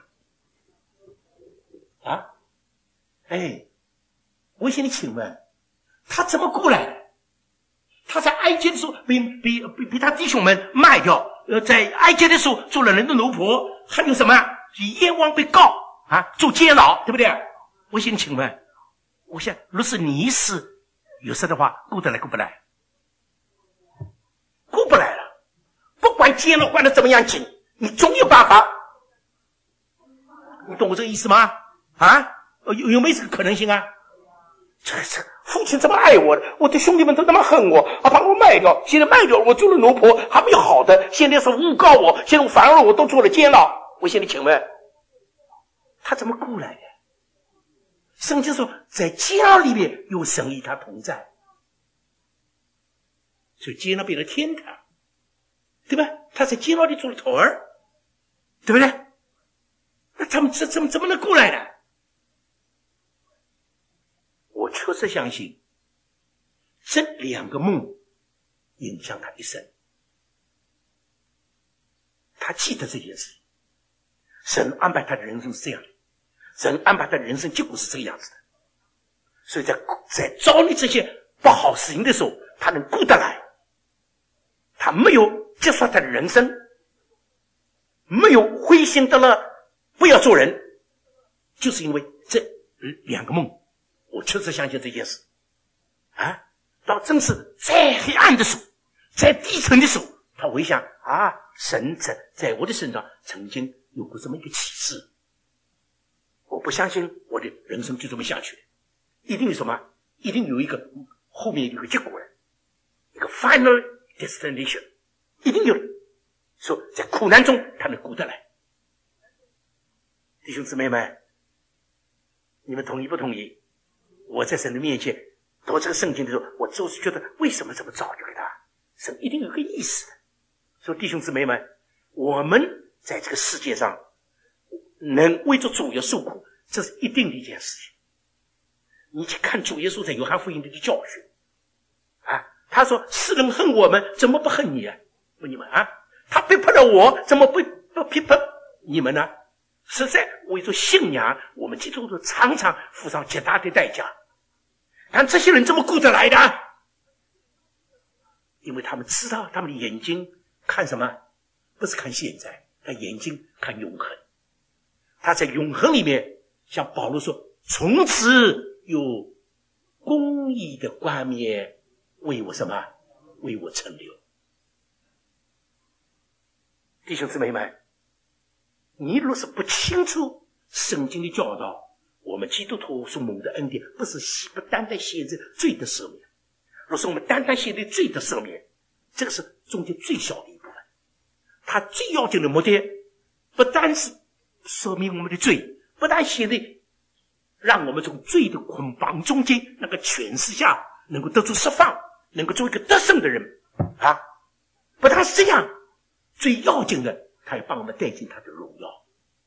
啊？哎，我向你请问，他怎么过来的？他在埃及的时候被被被被他弟兄们卖掉，呃，在埃及的时候做了人的奴仆，还有什么？冤枉被告啊，做监牢，对不对？我向你请问，我想，若是你是有事的话，顾得来顾不来？顾不来了，不管监牢关得怎么样紧，你总有办法。你懂我这个意思吗？啊？有有没有这个可能性啊？这这父亲这么爱我的，我的兄弟们都那么恨我，啊，把我卖掉，现在卖掉我做了奴仆，还没有好的，现在是诬告我，现在反而我都做了监牢。我现在请问，他怎么过来的？圣经说，在监牢里面有神与他同在，所以监牢变成天堂，对吧？他在监牢里做了头儿，对不对？那他们怎怎么怎么能过来呢？我确实相信，这两个梦影响他一生。他记得这件事情，神安排他的人生是这样的，神安排他的人生结果是这个样子的。所以在在遭遇这些不好事情的时候，他能顾得来，他没有结束他的人生，没有灰心的了，不要做人，就是因为这两个梦。我确实相信这件事啊，到正是再黑暗的时候，再低沉的时候，他回想啊，神在在我的身上曾经有过这么一个启示。我不相信我的人生就这么下去，一定有什么？一定有一个后面有一个结果的，一个 final destination， 一定有的。说在苦难中他能顾得来。弟兄姊妹们，你们同意不同意？我在神的面前读这个圣经的时候，我就是觉得为什么这么早就给他？神一定有个意思的。所以弟兄姊妹们，我们在这个世界上能为着主要受苦，这是一定的一件事情。你去看主耶稣在约翰福音里的教训啊，他说世人恨我们，怎么不恨你啊？问你们啊，他逼迫了我，怎么不不逼迫你们呢？实在为着信仰，我们基督徒常常付上极大的代价。但这些人怎么顾得来的？因为他们知道，他们的眼睛看什么？不是看现在，他眼睛看永恒。他在永恒里面，像保罗说，从此有公义的冠冕为我什么？为我存留。弟兄姊妹们，你若是不清楚圣经的教导，我们基督徒所蒙的恩典不是不单单限制罪的赦免，若是我们单单限制罪的赦免，这个是中间最小的一部分。它最要紧的目的不单是赦免我们的罪，不但限制让我们从罪的捆绑中间那个权势下能够得出释放，能够做一个得胜的人啊！不但是这样，最要紧的，他要帮我们带进他的荣耀。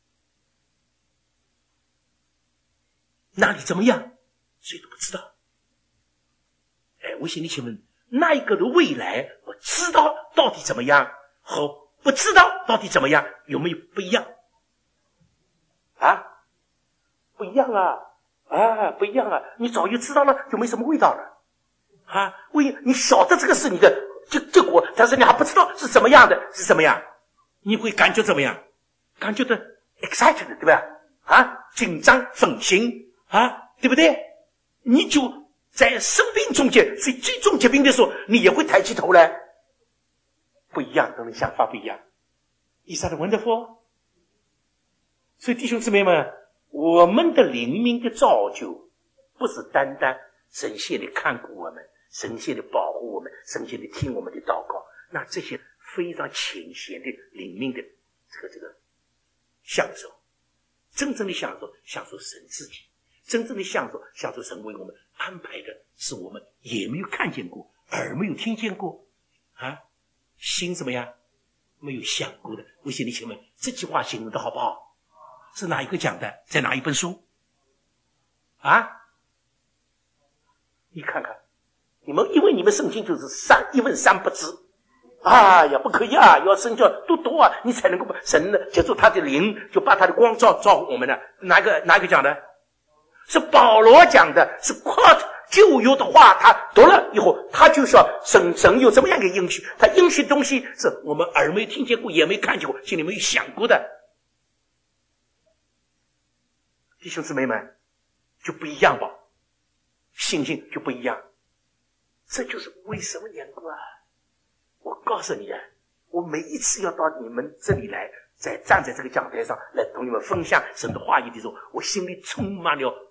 那里怎么样？谁都不知道。哎，我请你请问，那一个的未来，我知道到底怎么样，和不知道到底怎么样，有没有不一样？啊，不一样啊！啊，不一样啊！你早就知道了，就没什么味道了。啊，为你晓得这个是你的结结果，但是你还不知道是怎么样的，是怎么样？你会感觉怎么样？感觉到 excited， 对吧？啊，紧张、愤心。啊，对不对？你就在生病中间，最最重疾病的时候，你也会抬起头来。不一样，跟人想法不一样。Is that wonderful？ 所以弟兄姊妹们，我们的灵命的造就，不是单单神仙的看顾我们，神仙的保护我们，神仙的听我们的祷告，那这些非常浅显的灵命的这个这个享受，真正的享受，享受神自己。真正的享受，享受神为我们安排的是我们也没有看见过，耳没有听见过，啊，心怎么样？没有想过的。我请你请问，这句话形容的好不好？ 是哪一个讲的？在哪一本书？啊？你看看，你们因为你们圣经就是三一问三不知。啊呀，不可以啊！要神教多多啊，你才能够把神呢，借助他的灵，就把他的光照照我们呢。哪个哪个讲的？是保罗讲的，是 quote 旧约的话，他读了以后，他就说神神有这么样一个应许，他应许的东西是我们耳没听见过，也没看见过，心里没有想过的。弟兄姊妹们，就不一样吧，信心就不一样。这就是为什么缘故啊！我告诉你啊，我每一次要到你们这里来，在站在这个讲台上来同你们分享神的话语的时候，我心里充满了，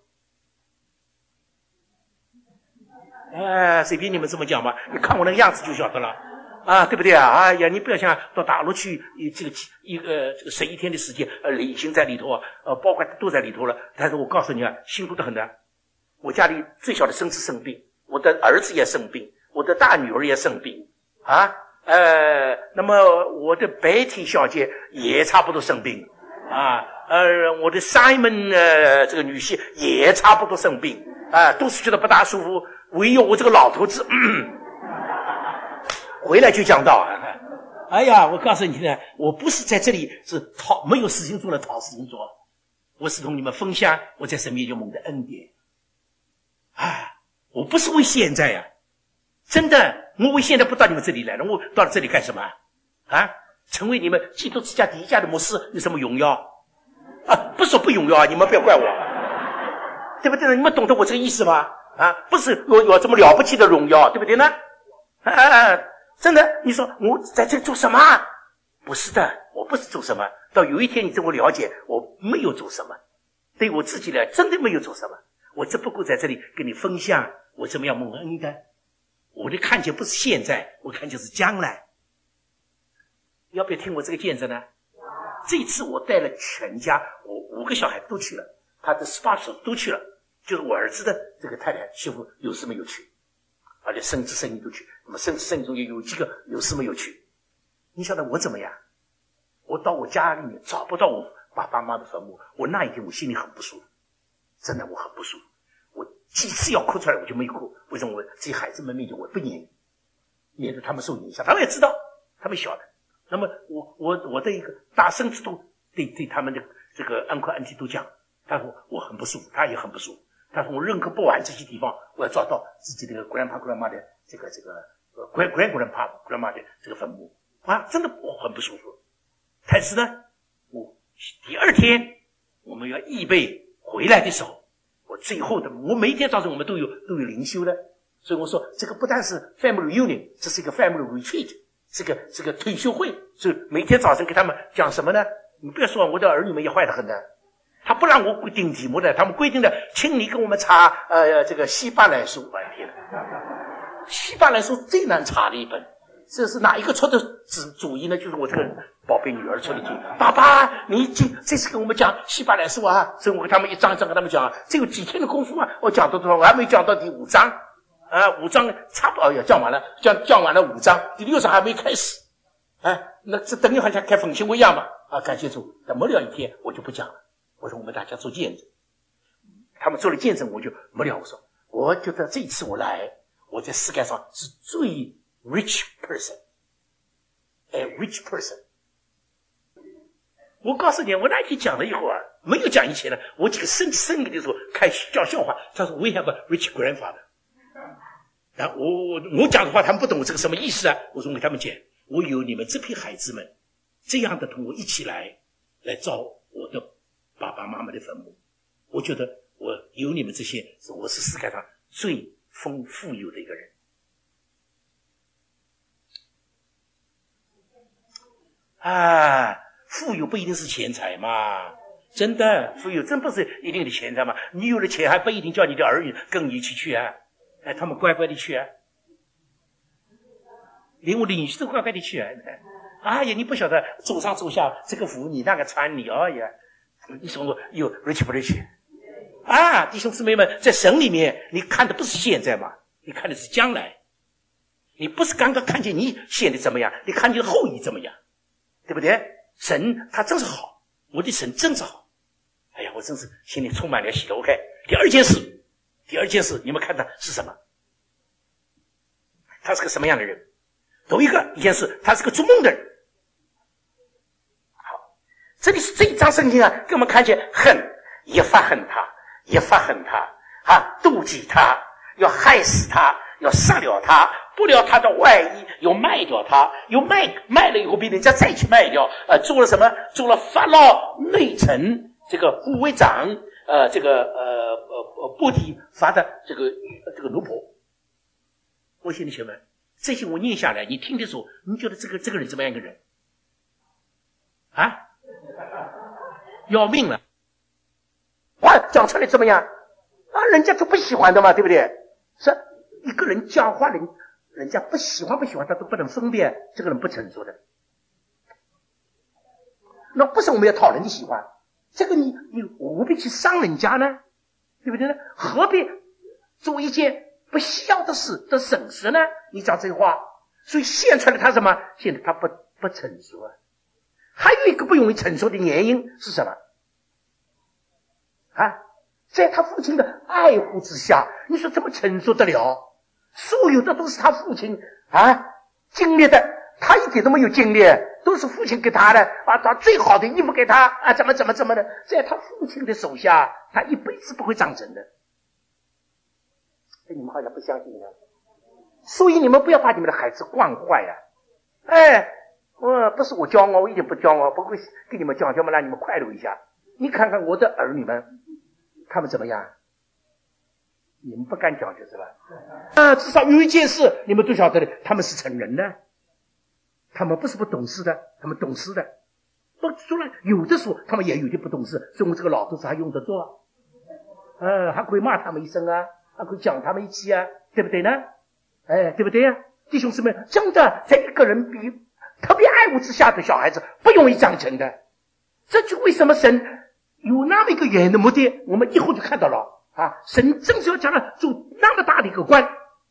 哎，随便你们这么讲吧，你看我那个样子就晓得了，啊，对不对啊？哎呀，你不要想到大陆去，这个一个这个十一天的时间，呃，旅行在里头啊，呃，包括都在里头了。但是我告诉你啊，辛苦得很的。我家里最小的孙子生病，我的儿子也生病，我的大女儿也生病。啊，呃，那么我的白体小姐也差不多生病，啊，呃，我的 Simon 呃这个女婿也差不多生病，啊，都是觉得不大舒服，唯有我这个老头子，嗯、回来就讲到，哎呀，我告诉你呢，我不是在这里是讨没有事情做了讨事情做，我是同你们分享我在神面前蒙的恩典，啊，我不是为现在呀、啊。真的，我为现在不到你们这里来了，我到了这里干什么啊？成为你们基督之家第一家的牧师有什么荣耀啊？不说不荣耀啊，你们不要怪我，对不对呢？你们懂得我这个意思吗？啊，不是有有这么了不起的荣耀，对不对呢？啊，真的，你说我在这里做什么？不是的，我不是做什么。到有一天你跟我了解，我没有做什么，对我自己来真的没有做什么，我只不过在这里跟你分享我怎么样蒙恩的。我的看见不是现在，我看见是将来。要不要听我这个见证呢？这次我带了全家，我五个小孩都去了，他的十八岁都去了，就是我儿子的这个太太媳妇有事没有去，而且孙子孙女都去。那么孙子孙女中也有几个有事没有去。你晓得我怎么样？我到我家里面找不到我爸爸妈妈的坟墓，我那一天我心里很不舒服，真的我很不舒服。我几次要哭出来，我就没哭。为什么？我这些孩子们面前我不演，免得他们受影响。他们也知道，他们晓得。那么我我我的一个大孙子都对对他们的这个安克安提都讲，他说我很不舒服，他也很不舒服。他说我任何不完这些地方，我要找到自己的 grandpa grandma 的这个这个 grand grand grandpa grandma 的这个坟墓啊，真的我很不舒服。但是呢，我第二天我们要预备回来的时候。我最后的，我每一天早上我们都有都有灵修的，所以我说这个不但是 family reunion， 这是一个 family retreat， 是个是个退休会，所以每天早上给他们讲什么呢？你不要说我的儿女们也坏得很的，他不让我定题目的，他们规定的，请你跟我们查呃这个希伯来书，哎天哪，希伯来书最难查的一本。这是哪一个出的主意呢？就是我这个宝贝女儿出的主意。爸爸，你今这次跟我们讲希伯来书啊，所以我给他们一章一章跟他们讲啊，只有几天的功夫啊，我讲到多少，我还没讲到第五章啊，五章差不多要讲完了，讲讲完了五章，第六章还没开始，哎，那这等于好像开分析会一样嘛啊！感谢主，但没了一天我就不讲了，我说我们大家做见证，他们做了见证，我就没了。我说，我觉得这一次我来，我在世界上是最rich person, a rich person。我告诉你，我那天讲了以后啊，没有讲以前呢，我几个生生意的时候开讲笑话，他说 we have a rich grandfather。然后我我我讲的话，他们不懂这个什么意思啊？我说我给他们讲，我有你们这批孩子们这样的同我一起来来造我的爸爸妈妈的坟墓，我觉得我有你们这些，我是世界上最丰富有的一个人。啊，富有不一定是钱财嘛，真的，富有真不是一定的钱财嘛。你有了钱还不一定叫你的儿女跟你一起去啊，哎，他们乖乖的去啊，连我的女婿都乖乖的去啊。哎呀，你不晓得走上走下，这个服你那个穿你，哎呀，你说我有 rich 不 rich 啊？弟兄姊妹们，在神里面，你看的不是现在嘛，你看的是将来。你不是刚刚看见你现在怎么样，你看见后裔怎么样。对不对？神他真是好，我的神真是好， 我真是心里充满了喜乐。OK， 第二件事，第二件事，你们看到是什么？他是个什么样的人？头一个一件事，他是个做梦的人。好，这里是这一章圣经啊，给我们看见恨，一发恨他，一发恨他，啊，妒忌他，要害死他，要杀了他，不料他的外衣，又卖掉他，又卖卖了以后被人家再去卖掉，呃，做了什么？做了法老内臣这个护卫长，呃，这个呃呃呃波提乏的这个这个奴仆。我兄弟姐妹，这些我念下来，你听的时候，你觉得这个这个人怎么样一个人？啊，要命了！话讲出来怎么样？啊，人家就不喜欢的嘛，对不对？是一个人讲话，人人家不喜欢不喜欢，他都不能分辨，这个人不成熟的。那不是我们要讨人的喜欢，这个你你何必去伤人家呢？对不对呢？何必做一件不需要的事的损失呢？你讲这话，所以现出来他什么？现在他不不成熟啊。还有一个不容易成熟的原因是什么？啊，在他父亲的爱护之下，你说怎么成熟得了？所有的都是他父亲啊经历的，他一点都没有经历，都是父亲给他的啊，他最好的衣服给他啊，怎么怎么怎么的，在他父亲的手下，他一辈子不会长成的。哎，你们好像不相信呢，所以你们不要把你们的孩子惯坏呀、啊。哎，我不是我骄傲，我一点不骄傲，不会给你们讲讲嘛，让你们快乐一下。你看看我的儿女们，他们怎么样？你们不敢讲就是吧？啊，至少有一件事你们都晓得的，他们是成人的，他们不是不懂事的，他们懂事的。不说了，有的时候他们也有点不懂事，所以我这个老头子还用得着，呃，还可以骂他们一声啊，还可以讲他们一句啊，对不对呢？哎，对不对呀、啊？弟兄姊妹，真的在一个人比特别爱护之下的小孩子不容易长成的。这就为什么神有那么一个远的目的，我们以后就看到了啊！神正是要将他做那么大的一个官，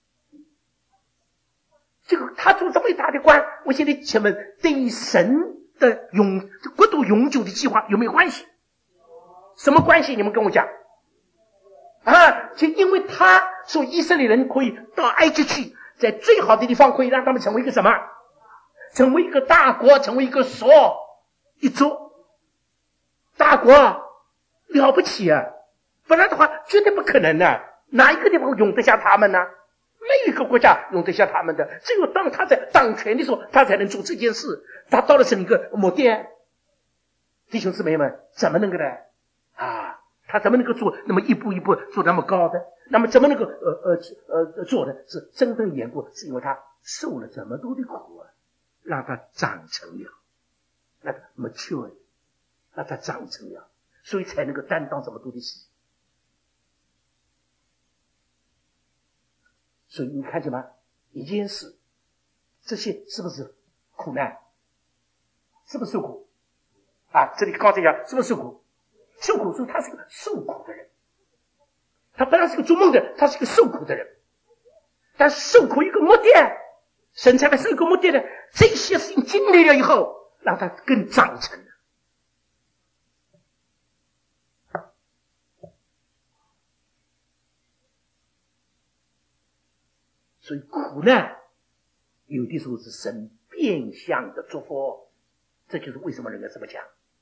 这个他做这么大的官，我现在请问对神的永国度永久的计划有没有关系？什么关系？你们跟我讲啊！就因为他说以色列人可以到埃及去，在最好的地方可以让他们成为一个什么？成为一个大国，成为一个所一族大国，了不起啊！不然的话绝对不可能的、啊。哪一个地方容得下他们呢？没有一个国家容得下他们的。只有当他在掌权的时候，他才能做这件事，达到了这么一个目的。弟兄姊妹们，怎么能够呢？啊，他怎么能够做那么一步一步做那么高的？那么怎么能够呃呃呃做的是真正缘故，是因为他受了这么多的苦啊，让他长成了，那个 mature， 让他长成了，所以才能够担当这么多的事。所以你看见吗？一件事，这些是不是苦难？是不是受苦？啊，这里刚才讲是不是受苦？受苦，所以他是个受苦的人。他本来是个做梦的人，他是个受苦的人。但受苦一个目的，神才是一个目的的。这些事情经历了以后，让他更长成了。所以苦难有的时候是神变相的祝福，这就是为什么人家这么讲。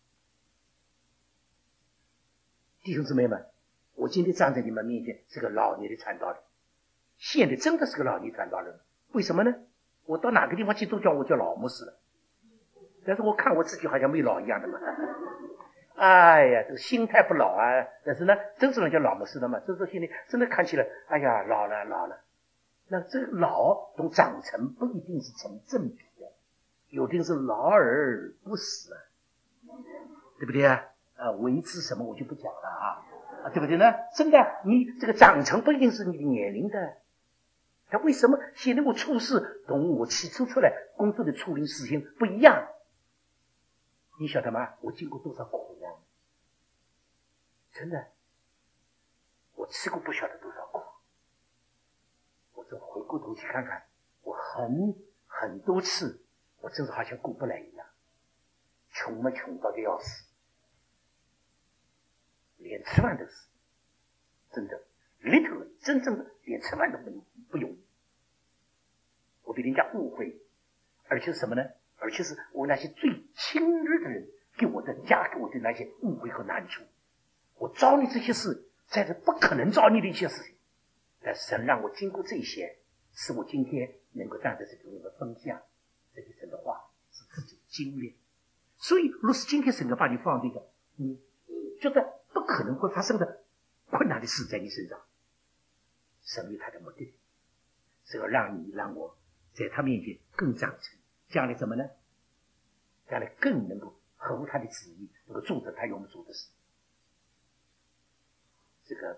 弟兄姊妹们，我今天站在你们面前是个老年的传道人，现在真的是个老年传道人。为什么呢？我到哪个地方去都叫我叫老牧师了，但是我看我自己好像没老一样的嘛。哎呀，这个心态不老啊，但是呢真是人叫老牧师的嘛，这时候心里真的看起来，哎呀，老了老了。那这个老同长成不一定是成正比的，有的是老而不死，对不对啊？呃，维持什么我就不讲了啊，啊，对不对呢？真的，你这个长成不一定是你的年龄的。他为什么现在我处事同我起初出来工作的处理事情不一样？你晓得吗？我经过多少苦难，真的，我吃过不晓得多少苦。我就回过头去看看，我很很多次，我真是好像过不来一样，穷嘛穷到的要死， 连吃饭都是，真的 literally 真正的连吃饭都不不容易。我被人家误会，而且是什么呢？而且是我那些最亲热的人给我的加给我的那些误会和难处。我遭遇这些事，在这不可能遭遇的一些事情，但神让我经过这些，使我今天能够站在这里的分享这些神的话，是自己的经历。所以若是今天神要把你放这个你觉得不可能会发生的困难的事在你身上，神有他的目的，是要让你让我在他面前更长成，将来什么呢？将来更能够合乎他的旨意，能够做着他要我们做的事。这个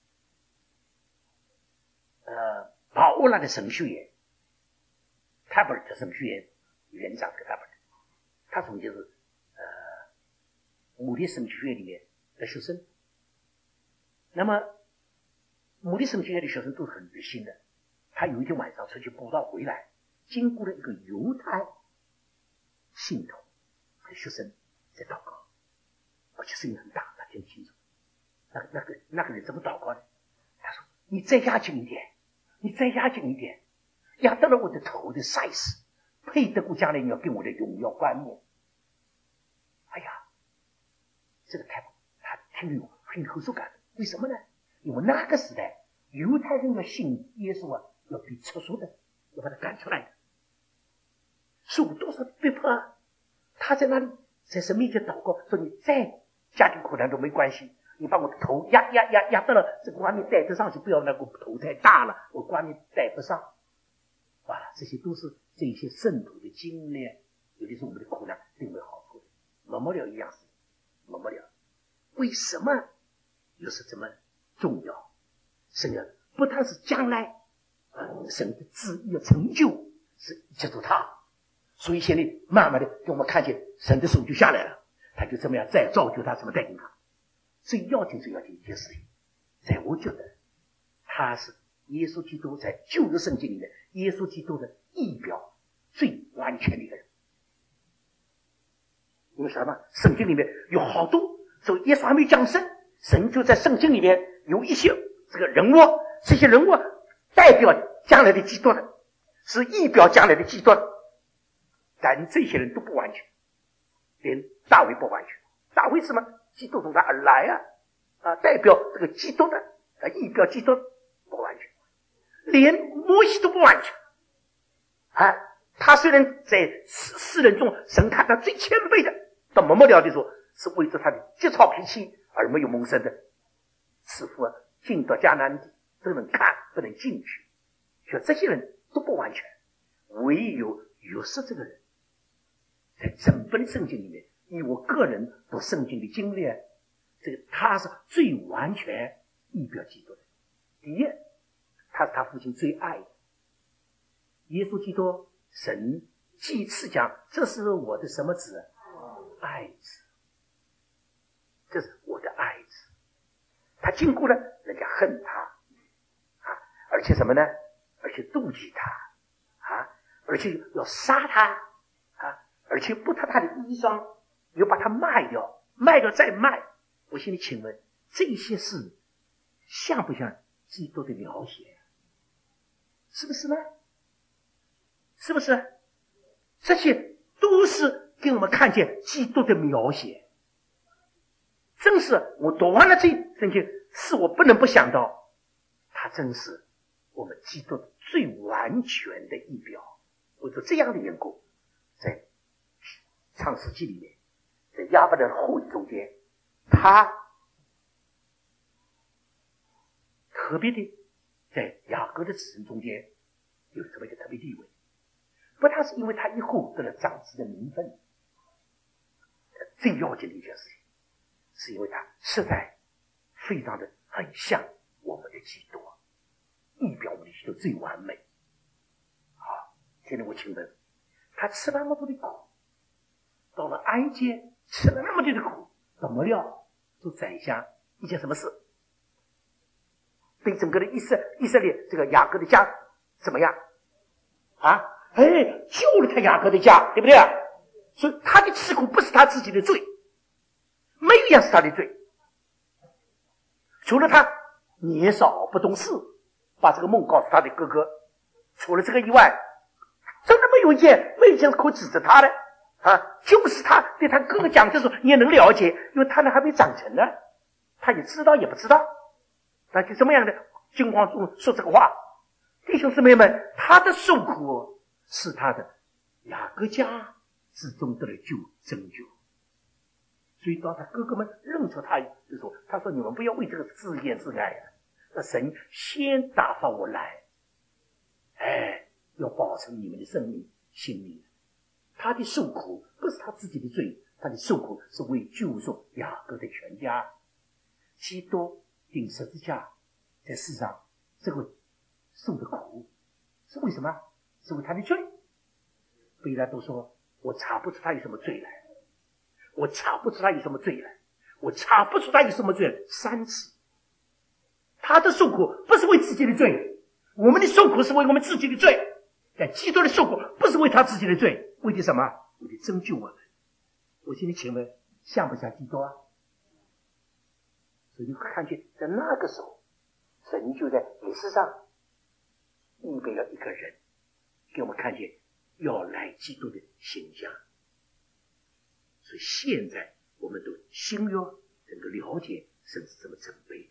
呃，保罗的神学院 Tabert 神学院园长跟 Tabert， 他从就是呃母的神学院里面的学生。那么母的神学院的学生都是很热心的。他有一天晚上出去布道回来，经过了一个犹太信徒和学生在祷告，而且声音很大，他听得清楚。那个那个那个人怎么祷告呢？他说：“你再压紧一点，你再压紧一点，压到了我的头的 size， 配得过将来你要给我的荣耀冠冕。”哎呀，这个太他听了很有受感。为什么呢？因为那个时代犹太人要信耶稣啊，要被撤出的，要把他赶出来的，受多少逼迫啊！他在那里在神面前祷告，说：“你再家庭苦难都没关系，你把我的头压压压压到了这个冠冕戴得上去，不要那个头太大了，我冠冕戴不上。”啊，这些都是这些圣徒的经历，有的是我们的苦难对我们好处的。没没了一样事，没没了。为什么又是这么重要？神啊，不但是将来啊，神的旨意的成就是接触他，所以现在慢慢的给我们看见神的手就下来了，他就这么样再造就他，怎么带领他。最要紧最要紧一件事情，在我觉得他是耶稣基督在旧约圣经里面耶稣基督的仪表最完全的一个人。因为什么？圣经里面有好多说耶稣还没降生，神就在圣经里面有一些这个人物，这些人物代表将来的基督的，是仪表将来的基督的，但这些人都不完全，连大卫不完全。大卫是什么？基督从他而来啊，啊，代表这个基督的啊，仪表基督不完全，连摩西都不完全啊。他虽然在世世人中神看他最谦卑的，到末了的时候是为着他的急躁脾气而没有蒙神的赐福啊，进到迦南地都能看不能进去，所以这些人都不完全，唯有约瑟这个人在整本圣经里面，以我个人读圣经的经历，这个他是最完全仪表基督的。第一，他是他父亲最爱的耶稣基督，神几次讲这是我的什么子？爱子，这是我的爱子。他经过了人家恨他啊，而且什么呢？而且妒忌他啊，而且要杀他啊，而且不脱他的衣裳，又把他卖掉，卖掉再卖。我心里请问，这些事像不像基督的描写？是不是呢？是不是？这些都是给我们看见基督的描写。正是我读完了这圣经，是我不能不想到，他真是我们基督最完全的仪表。为了这样的缘故，在创世纪里面，在亚伯的后裔中间，他特别的在雅各的子孙中间有这么一个特别地位。不但是因为他以后得了长子的名分，最要紧的一件事情，是因为他实在非常的很像我们的基督，仪表我们的基督最完美。好，现在我请问，他吃了那么多的苦，到了埃及吃了那么多的苦，怎么了？就宰下一件什么事？对整个的以色以色列这个雅各的家怎么样啊？哎，救了他雅各的家，对不对啊？所以他的吃苦不是他自己的罪，没有一样是他的罪。 除了他年少不懂事，把这个梦告诉他的哥哥，除了这个以外，真的没有一件没有一件可指责他的啊，就是他对他哥哥讲的时候，你也能了解，因为他呢还没长成呢，他也知道也不知道，那就这么样的惊慌中说这个话。弟兄姊妹们，他的受苦是他的雅各家之中得了救拯救，所以当他哥哥们认出他就说，他说你们不要为这个自怨自艾啊，那神先打发我来，哎，要保存你们的生命性命。他的受苦不是他自己的罪，他的受苦是为救赎雅各的全家。基督钉十字架在世上这个受的苦是为什么？是为他的罪。彼拉多说，我查不出他有什么罪来，我查不出他有什么罪来，我查不出他有什么罪来，三次。他的受苦不是为自己的罪，我们的受苦是为我们自己的罪，但基督的受苦不是为他自己的罪，为的什么？为的拯救我们。我今天请问像不像基督啊？所以你看见在那个时候，神就在历史上预备了一个人给我们看见要来基督的形象。所以现在我们都新约能够了解神是怎么准备的。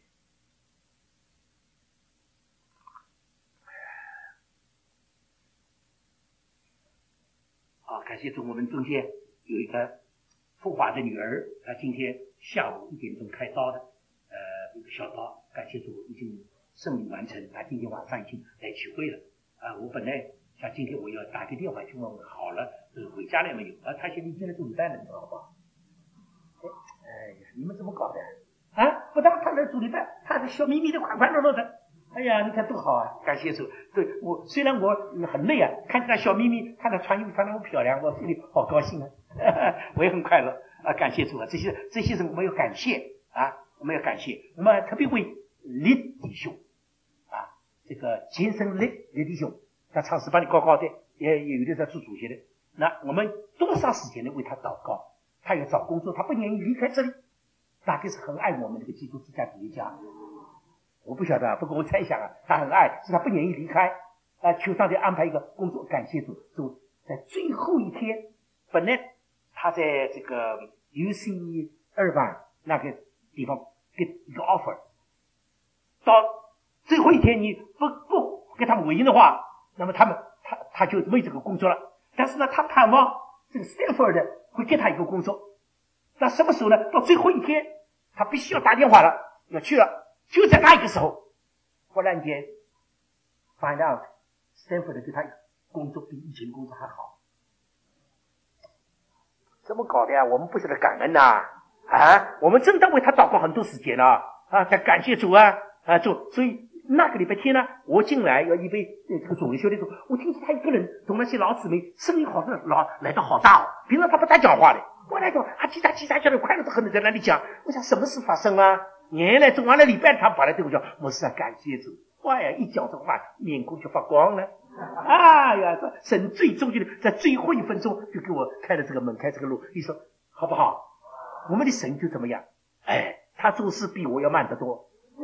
好，感谢主，我们中间有一个富华的女儿，她今天下午一点钟开刀的，呃，一个小刀，感谢主已经顺利完成，她今天晚上已经来聚会了。啊，我本来像今天我要打个电话去问问好了，就是回家了没有？啊，她现在已经在做礼拜了，你知道吧？哎呀，你们怎么搞的？啊，不但她来做礼拜，她还笑眯眯的、快快乐乐的。哎呀，你看多好啊！感谢主。对，我虽然我很累啊，看着她笑眯眯，看她穿衣服穿得那么漂亮，我心里好高兴啊！我也很快乐啊！感谢主啊！这些这些人我们要感谢啊，我们要感谢，我们特别为李弟兄啊，这个杰森李李弟兄，他长时把你高高的，也也有的在做主席的。那我们多少时间呢为他祷告？他要找工作，他不愿意离开这里，大概是很爱我们这个基督之家第一家。我不晓得，不过我猜想啊，他很爱，是他不愿意离开啊。求上帝安排一个工作，感谢主，主在最后一天，本来他在这个 U C 二班那个地方给一个 offer， 到最后一天你不不给他们回应的话，那么他们他他就没这个工作了。但是呢，他盼望这个 Stanford 会给他一个工作。那什么时候呢？到最后一天，他必须要打电话了，要去了。就在那个时候，忽然间 find out Stanford 对他工作比以前工作还好。怎么搞的呀？我们不晓得感恩呐 啊, 啊！我们真的为他祷告很多时间了 啊, 啊！感谢主啊啊！主，所以那个礼拜天呢，我进来要预备这个主日学的时候，我听见他一个人同那些老姊妹声音好像老来得好大哦，平常他不大讲话的，我来讲啊叽喳叽喳叫的快乐的很，在那里讲。我想什么事发生啊？原来做完了礼拜，他跑来对我讲：“牧师啊，感谢主！”哇呀，一讲这话，面孔就发光了。哎呀，神最终的在最后一分钟就给我开了这个门，开这个路。你说好不好？我们的神就怎么样？哎，他做事比我要慢得多，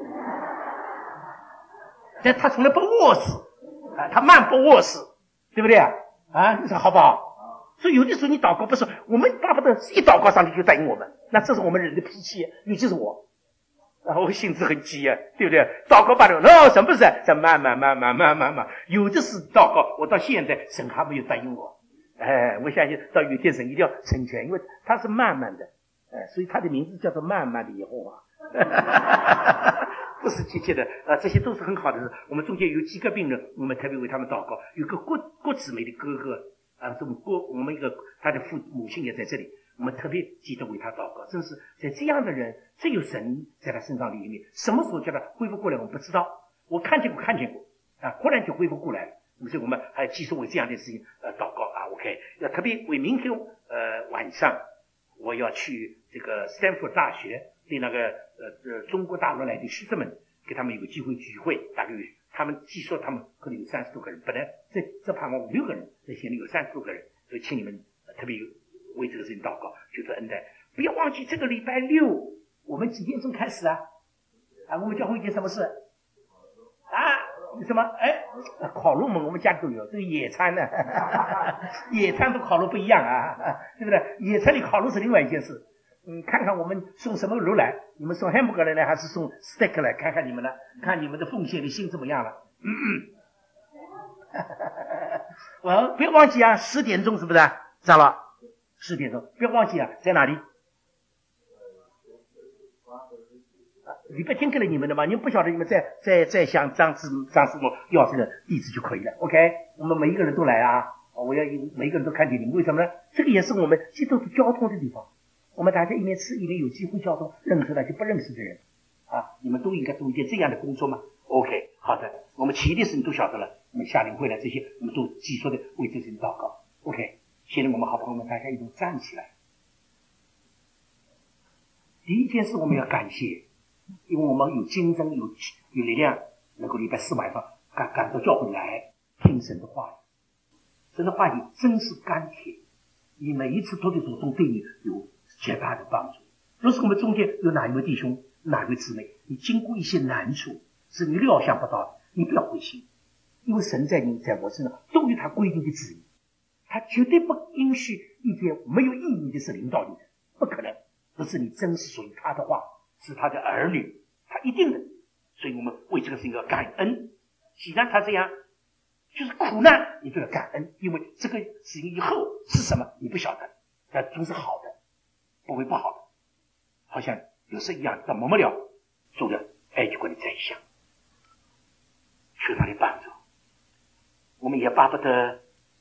但他从来不卧事啊，他慢不卧事，对不对啊？啊，你说好不好？所以有的时候你祷告不是我们巴不得一祷告上帝就答应我们，那这是我们人的脾气，尤其是我。然后我性子很急啊，对不对？祷告吧的，哦，什么事？这慢慢慢慢慢慢慢，有的是祷告，我到现在神还没有答应我。哎，我相信到有一天神一定要成全，因为他是慢慢的，哎，所以他的名字叫做慢慢的耶和华，不是急切的啊，这些都是很好的事。我们中间有几个病人，我们特别为他们祷告。有个郭郭姊妹的哥哥啊，这么郭，我们一个他的父母亲也在这里。我们特别记得为他祷告，真是在这样的人，只有神在他身上里面，什么时候叫他恢复过来我们不知道，我看见过看见过啊，忽然就恢复过来了。所以我们还继续为这样的事情呃祷告啊 OK， 要特别为明天呃晚上我要去这个斯坦福大学对那个呃中国大陆来的学生们，给他们有个机会聚会，大概有他们据说他们可能有三十多个人，本来这这盼望五六个人，这现在有三十多个人，所以请你们、呃、特别有为这个事情祷告，求主恩待。不要忘记这个礼拜六我们几点钟开始啊？ 啊，我们教会一件什么事啊？什么？哎，烤肉嘛，我们家里都有，这个野餐呢，野餐和烤肉不一样啊，对不对？野餐里烤肉是另外一件事。嗯，看看我们送什么肉来，你们送 hamburger 来呢，还是送 steak 来？看看你们呢，看你们的奉献的心怎么样了。嗯嗯，我不要忘记啊，十点钟是不是？知道了，十点钟，不要忘记啊，在哪里？礼拜天给了你们的嘛，你们不晓得，你们再再再向张师张师傅要这个地址就可以了。OK， 我们每一个人都来啊，我要每一个人都看见你们，为什么呢？这个也是我们基督徒交通的地方，我们大家一面吃一面有机会交通，认识的就不认识的人啊，你们都应该做一件这样的工作嘛。OK， 好的，我们其余的事情都晓得了，我们下令会来这些，我们都继续的为这些人祷告。OK， 现在我们好朋友们大家一同站起来。第一件事我们要感谢。因为我们有精神有有力量，能够礼拜四晚上赶赶到教会来听神的话语。神的话语真是甘甜，你每一次读的时候都对你有极大的帮助。若是我们中间有哪一位弟兄哪一位姊妹，你经过一些难处是你料想不到的，你不要灰心，因为神在你在我身上都有他规定的旨意，他绝对不允许一件没有意义的事领导你的，不可能。不是你真是属于他的话，是他的儿女，他一定的。所以我们为这个事情要感恩。既然他这样就是苦难，你都要感恩，因为这个事情以后是什么你不晓得，但总是好的，不会不好的。好像有时一样，到末了做的埃及国的宰相，求他的帮助。我们也巴不得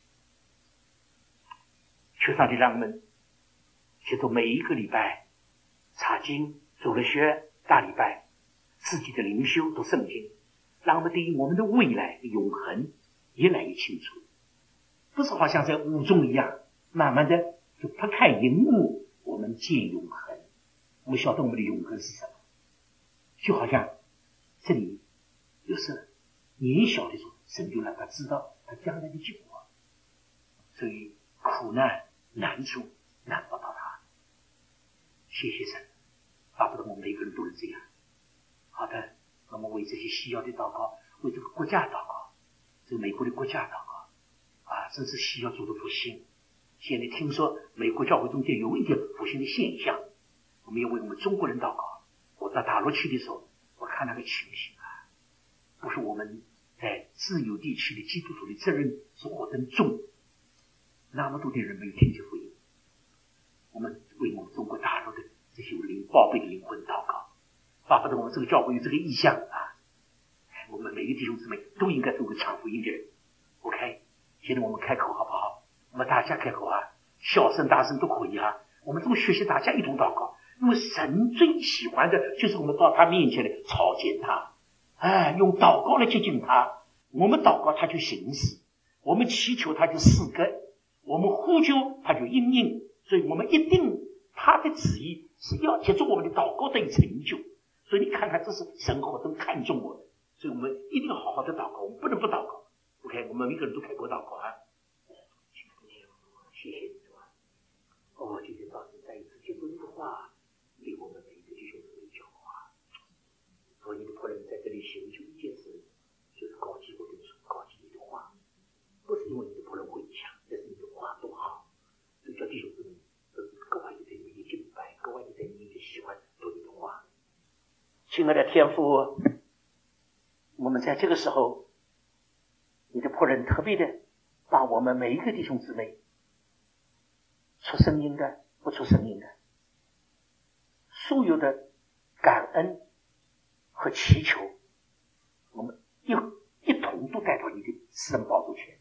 求上帝让我们接受每一个礼拜查经走了学大礼拜，自己的灵修读圣经，让我们对于我们的未来的永恒越来越清楚，不是好像在雾中一样，慢慢的就拨开云雾，我们见永恒。我们晓得我们的永恒是什么，就好像这里有时年小的时候，神就让他知道他将来的结果，所以苦难难处难不到他。谢谢神，巴不得我们每个人都是这样。好的，我们为这些需要的祷告，为这个国家祷告，这个美国的国家祷告啊，真是需要主的复兴。现在听说美国教会中间有一点复兴的现象，我们也为我们中国人祷告。我到大陆去的时候，我看那个情形啊，不是我们在自由地区的基督徒的责任是何等重，那么多的人没有听见福音。我们为我们中国大陆的这些灵宝贝的灵魂祷告，巴不得我们这个教会有这个意向啊！我们每个弟兄姊妹都应该做个传福音的人。OK， 现在我们开口好不好？我们大家开口啊，小声大声都可以啊。我们都学习大家一同祷告，因为神最喜欢的就是我们到他面前来朝见他，哎，用祷告来接近他。我们祷告他就行事，我们祈求他就施根，我们呼救他就应应。所以我们一定他的旨意是要借助我们的祷告得以成就。所以你看看，这是神何等看重我们，所以我们一定要好好的祷告，我们不能不祷告。OK， 我们每个人都开口祷告啊！谢谢你主啊！哦，今天早晨再一次接受你的话，给我们每一个弟兄姊妹讲话。所以你的仆人在这里寻求一件事，就是高举我的手，高举你的话，不是因为你的仆人会强，但是你的话多好，所以叫弟兄姊妹都是格外的在你的敬拜，格外的在你的喜欢读你的话。亲爱的天父，我们在这个时候，你的仆人特别的把我们每一个弟兄姊妹，出声音的不出声音的，所有的感恩和祈求，我们一一同都带到你的私人宝座前。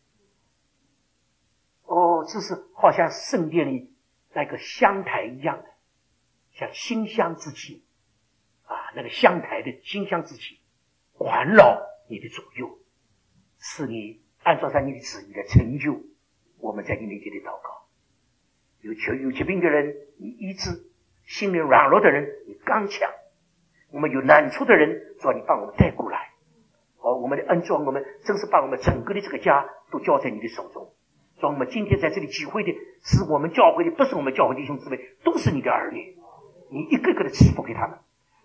哦，这是好像圣殿里那个香台一样的，像馨香之气啊，那个香台的馨香之气环绕你的左右，是你按照上你的旨意来成就我们在你面前的祷告。有求有疾病的人你医治，心灵软弱的人你刚强，我们有难处的人主要你帮我们带过来。哦，我们的恩主，我们真是把我们整个的这个家都交在你的手中。所以我们今天在这里聚会的是我们教会的，不是我们教会弟兄姊妹，都是你的儿女，你一个个的赐福给他们，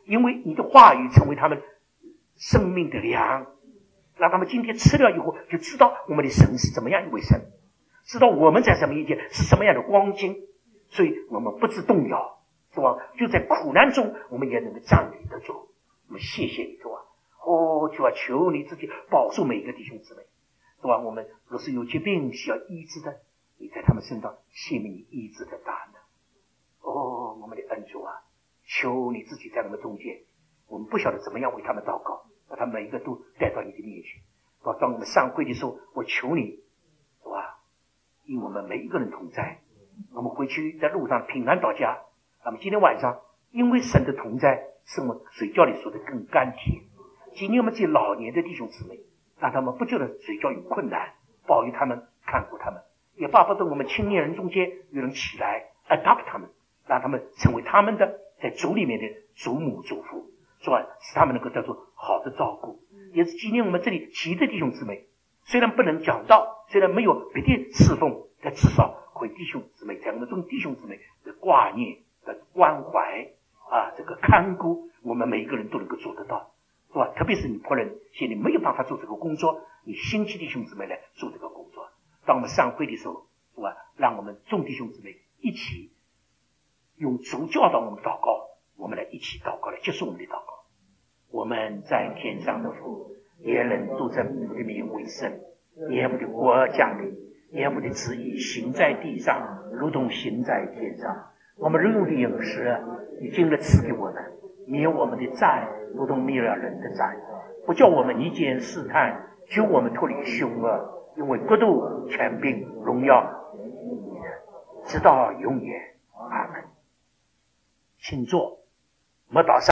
因为你的话语成为他们生命的粮，让他们今天吃了以后就知道我们的神是怎么样一位神，知道我们在什么一天是什么样的光景，所以我们不致动摇，是吧？就在苦难中我们也能够站立得住。我们谢谢你，是吧？哦，主啊，求你自己保守每一个弟兄姊妹，是吧？我们若是有疾病需要医治的，你在他们身上显明你医治的大能。哦，我们的恩主啊，求你自己在我们中间，我们不晓得怎么样为他们祷告，把他们每一个都带到你的面前。当我们上会的时候，我求你，是吧？与我们每一个人同在，我们回去在路上平安到家。那么今天晚上，因为神的同在，使我们睡觉里说的更甘甜。今天我们这些老年的弟兄姊妹，让他们不觉得睡觉有困难，保佑他们，看顾他们，也巴不得我们青年人中间有人起来 adopt 他们，让他们成为他们的在主里面的祖母祖父，是吧？使他们能够得到好的照顾。也是今天我们这里其他弟兄姊妹，虽然不能讲道，虽然没有别的侍奉，但至少为弟兄姊妹，在我们中弟兄姊妹的挂念、的关怀啊，这个看顾，我们每一个人都能够做得到，是吧？特别是你仆人现在没有办法做这个工作，你兴起弟兄姊妹来做这个工作。当我们上会的时候，是吧？让我们众弟兄姊妹一起用主教导我们祷告，我们来一起祷告，来接受我们的祷告。我们在天上的父，也人都在你的名为圣，愿我的国降临，愿我的旨意行在地上，如同行在天上。我们日用的饮食，你今日赐给我们，免我们的债，如同免了人的债，不叫我们逆境试探，救我们脱离凶恶，因为国度、权柄、荣耀，直到永远。阿门。请坐，我们祷上。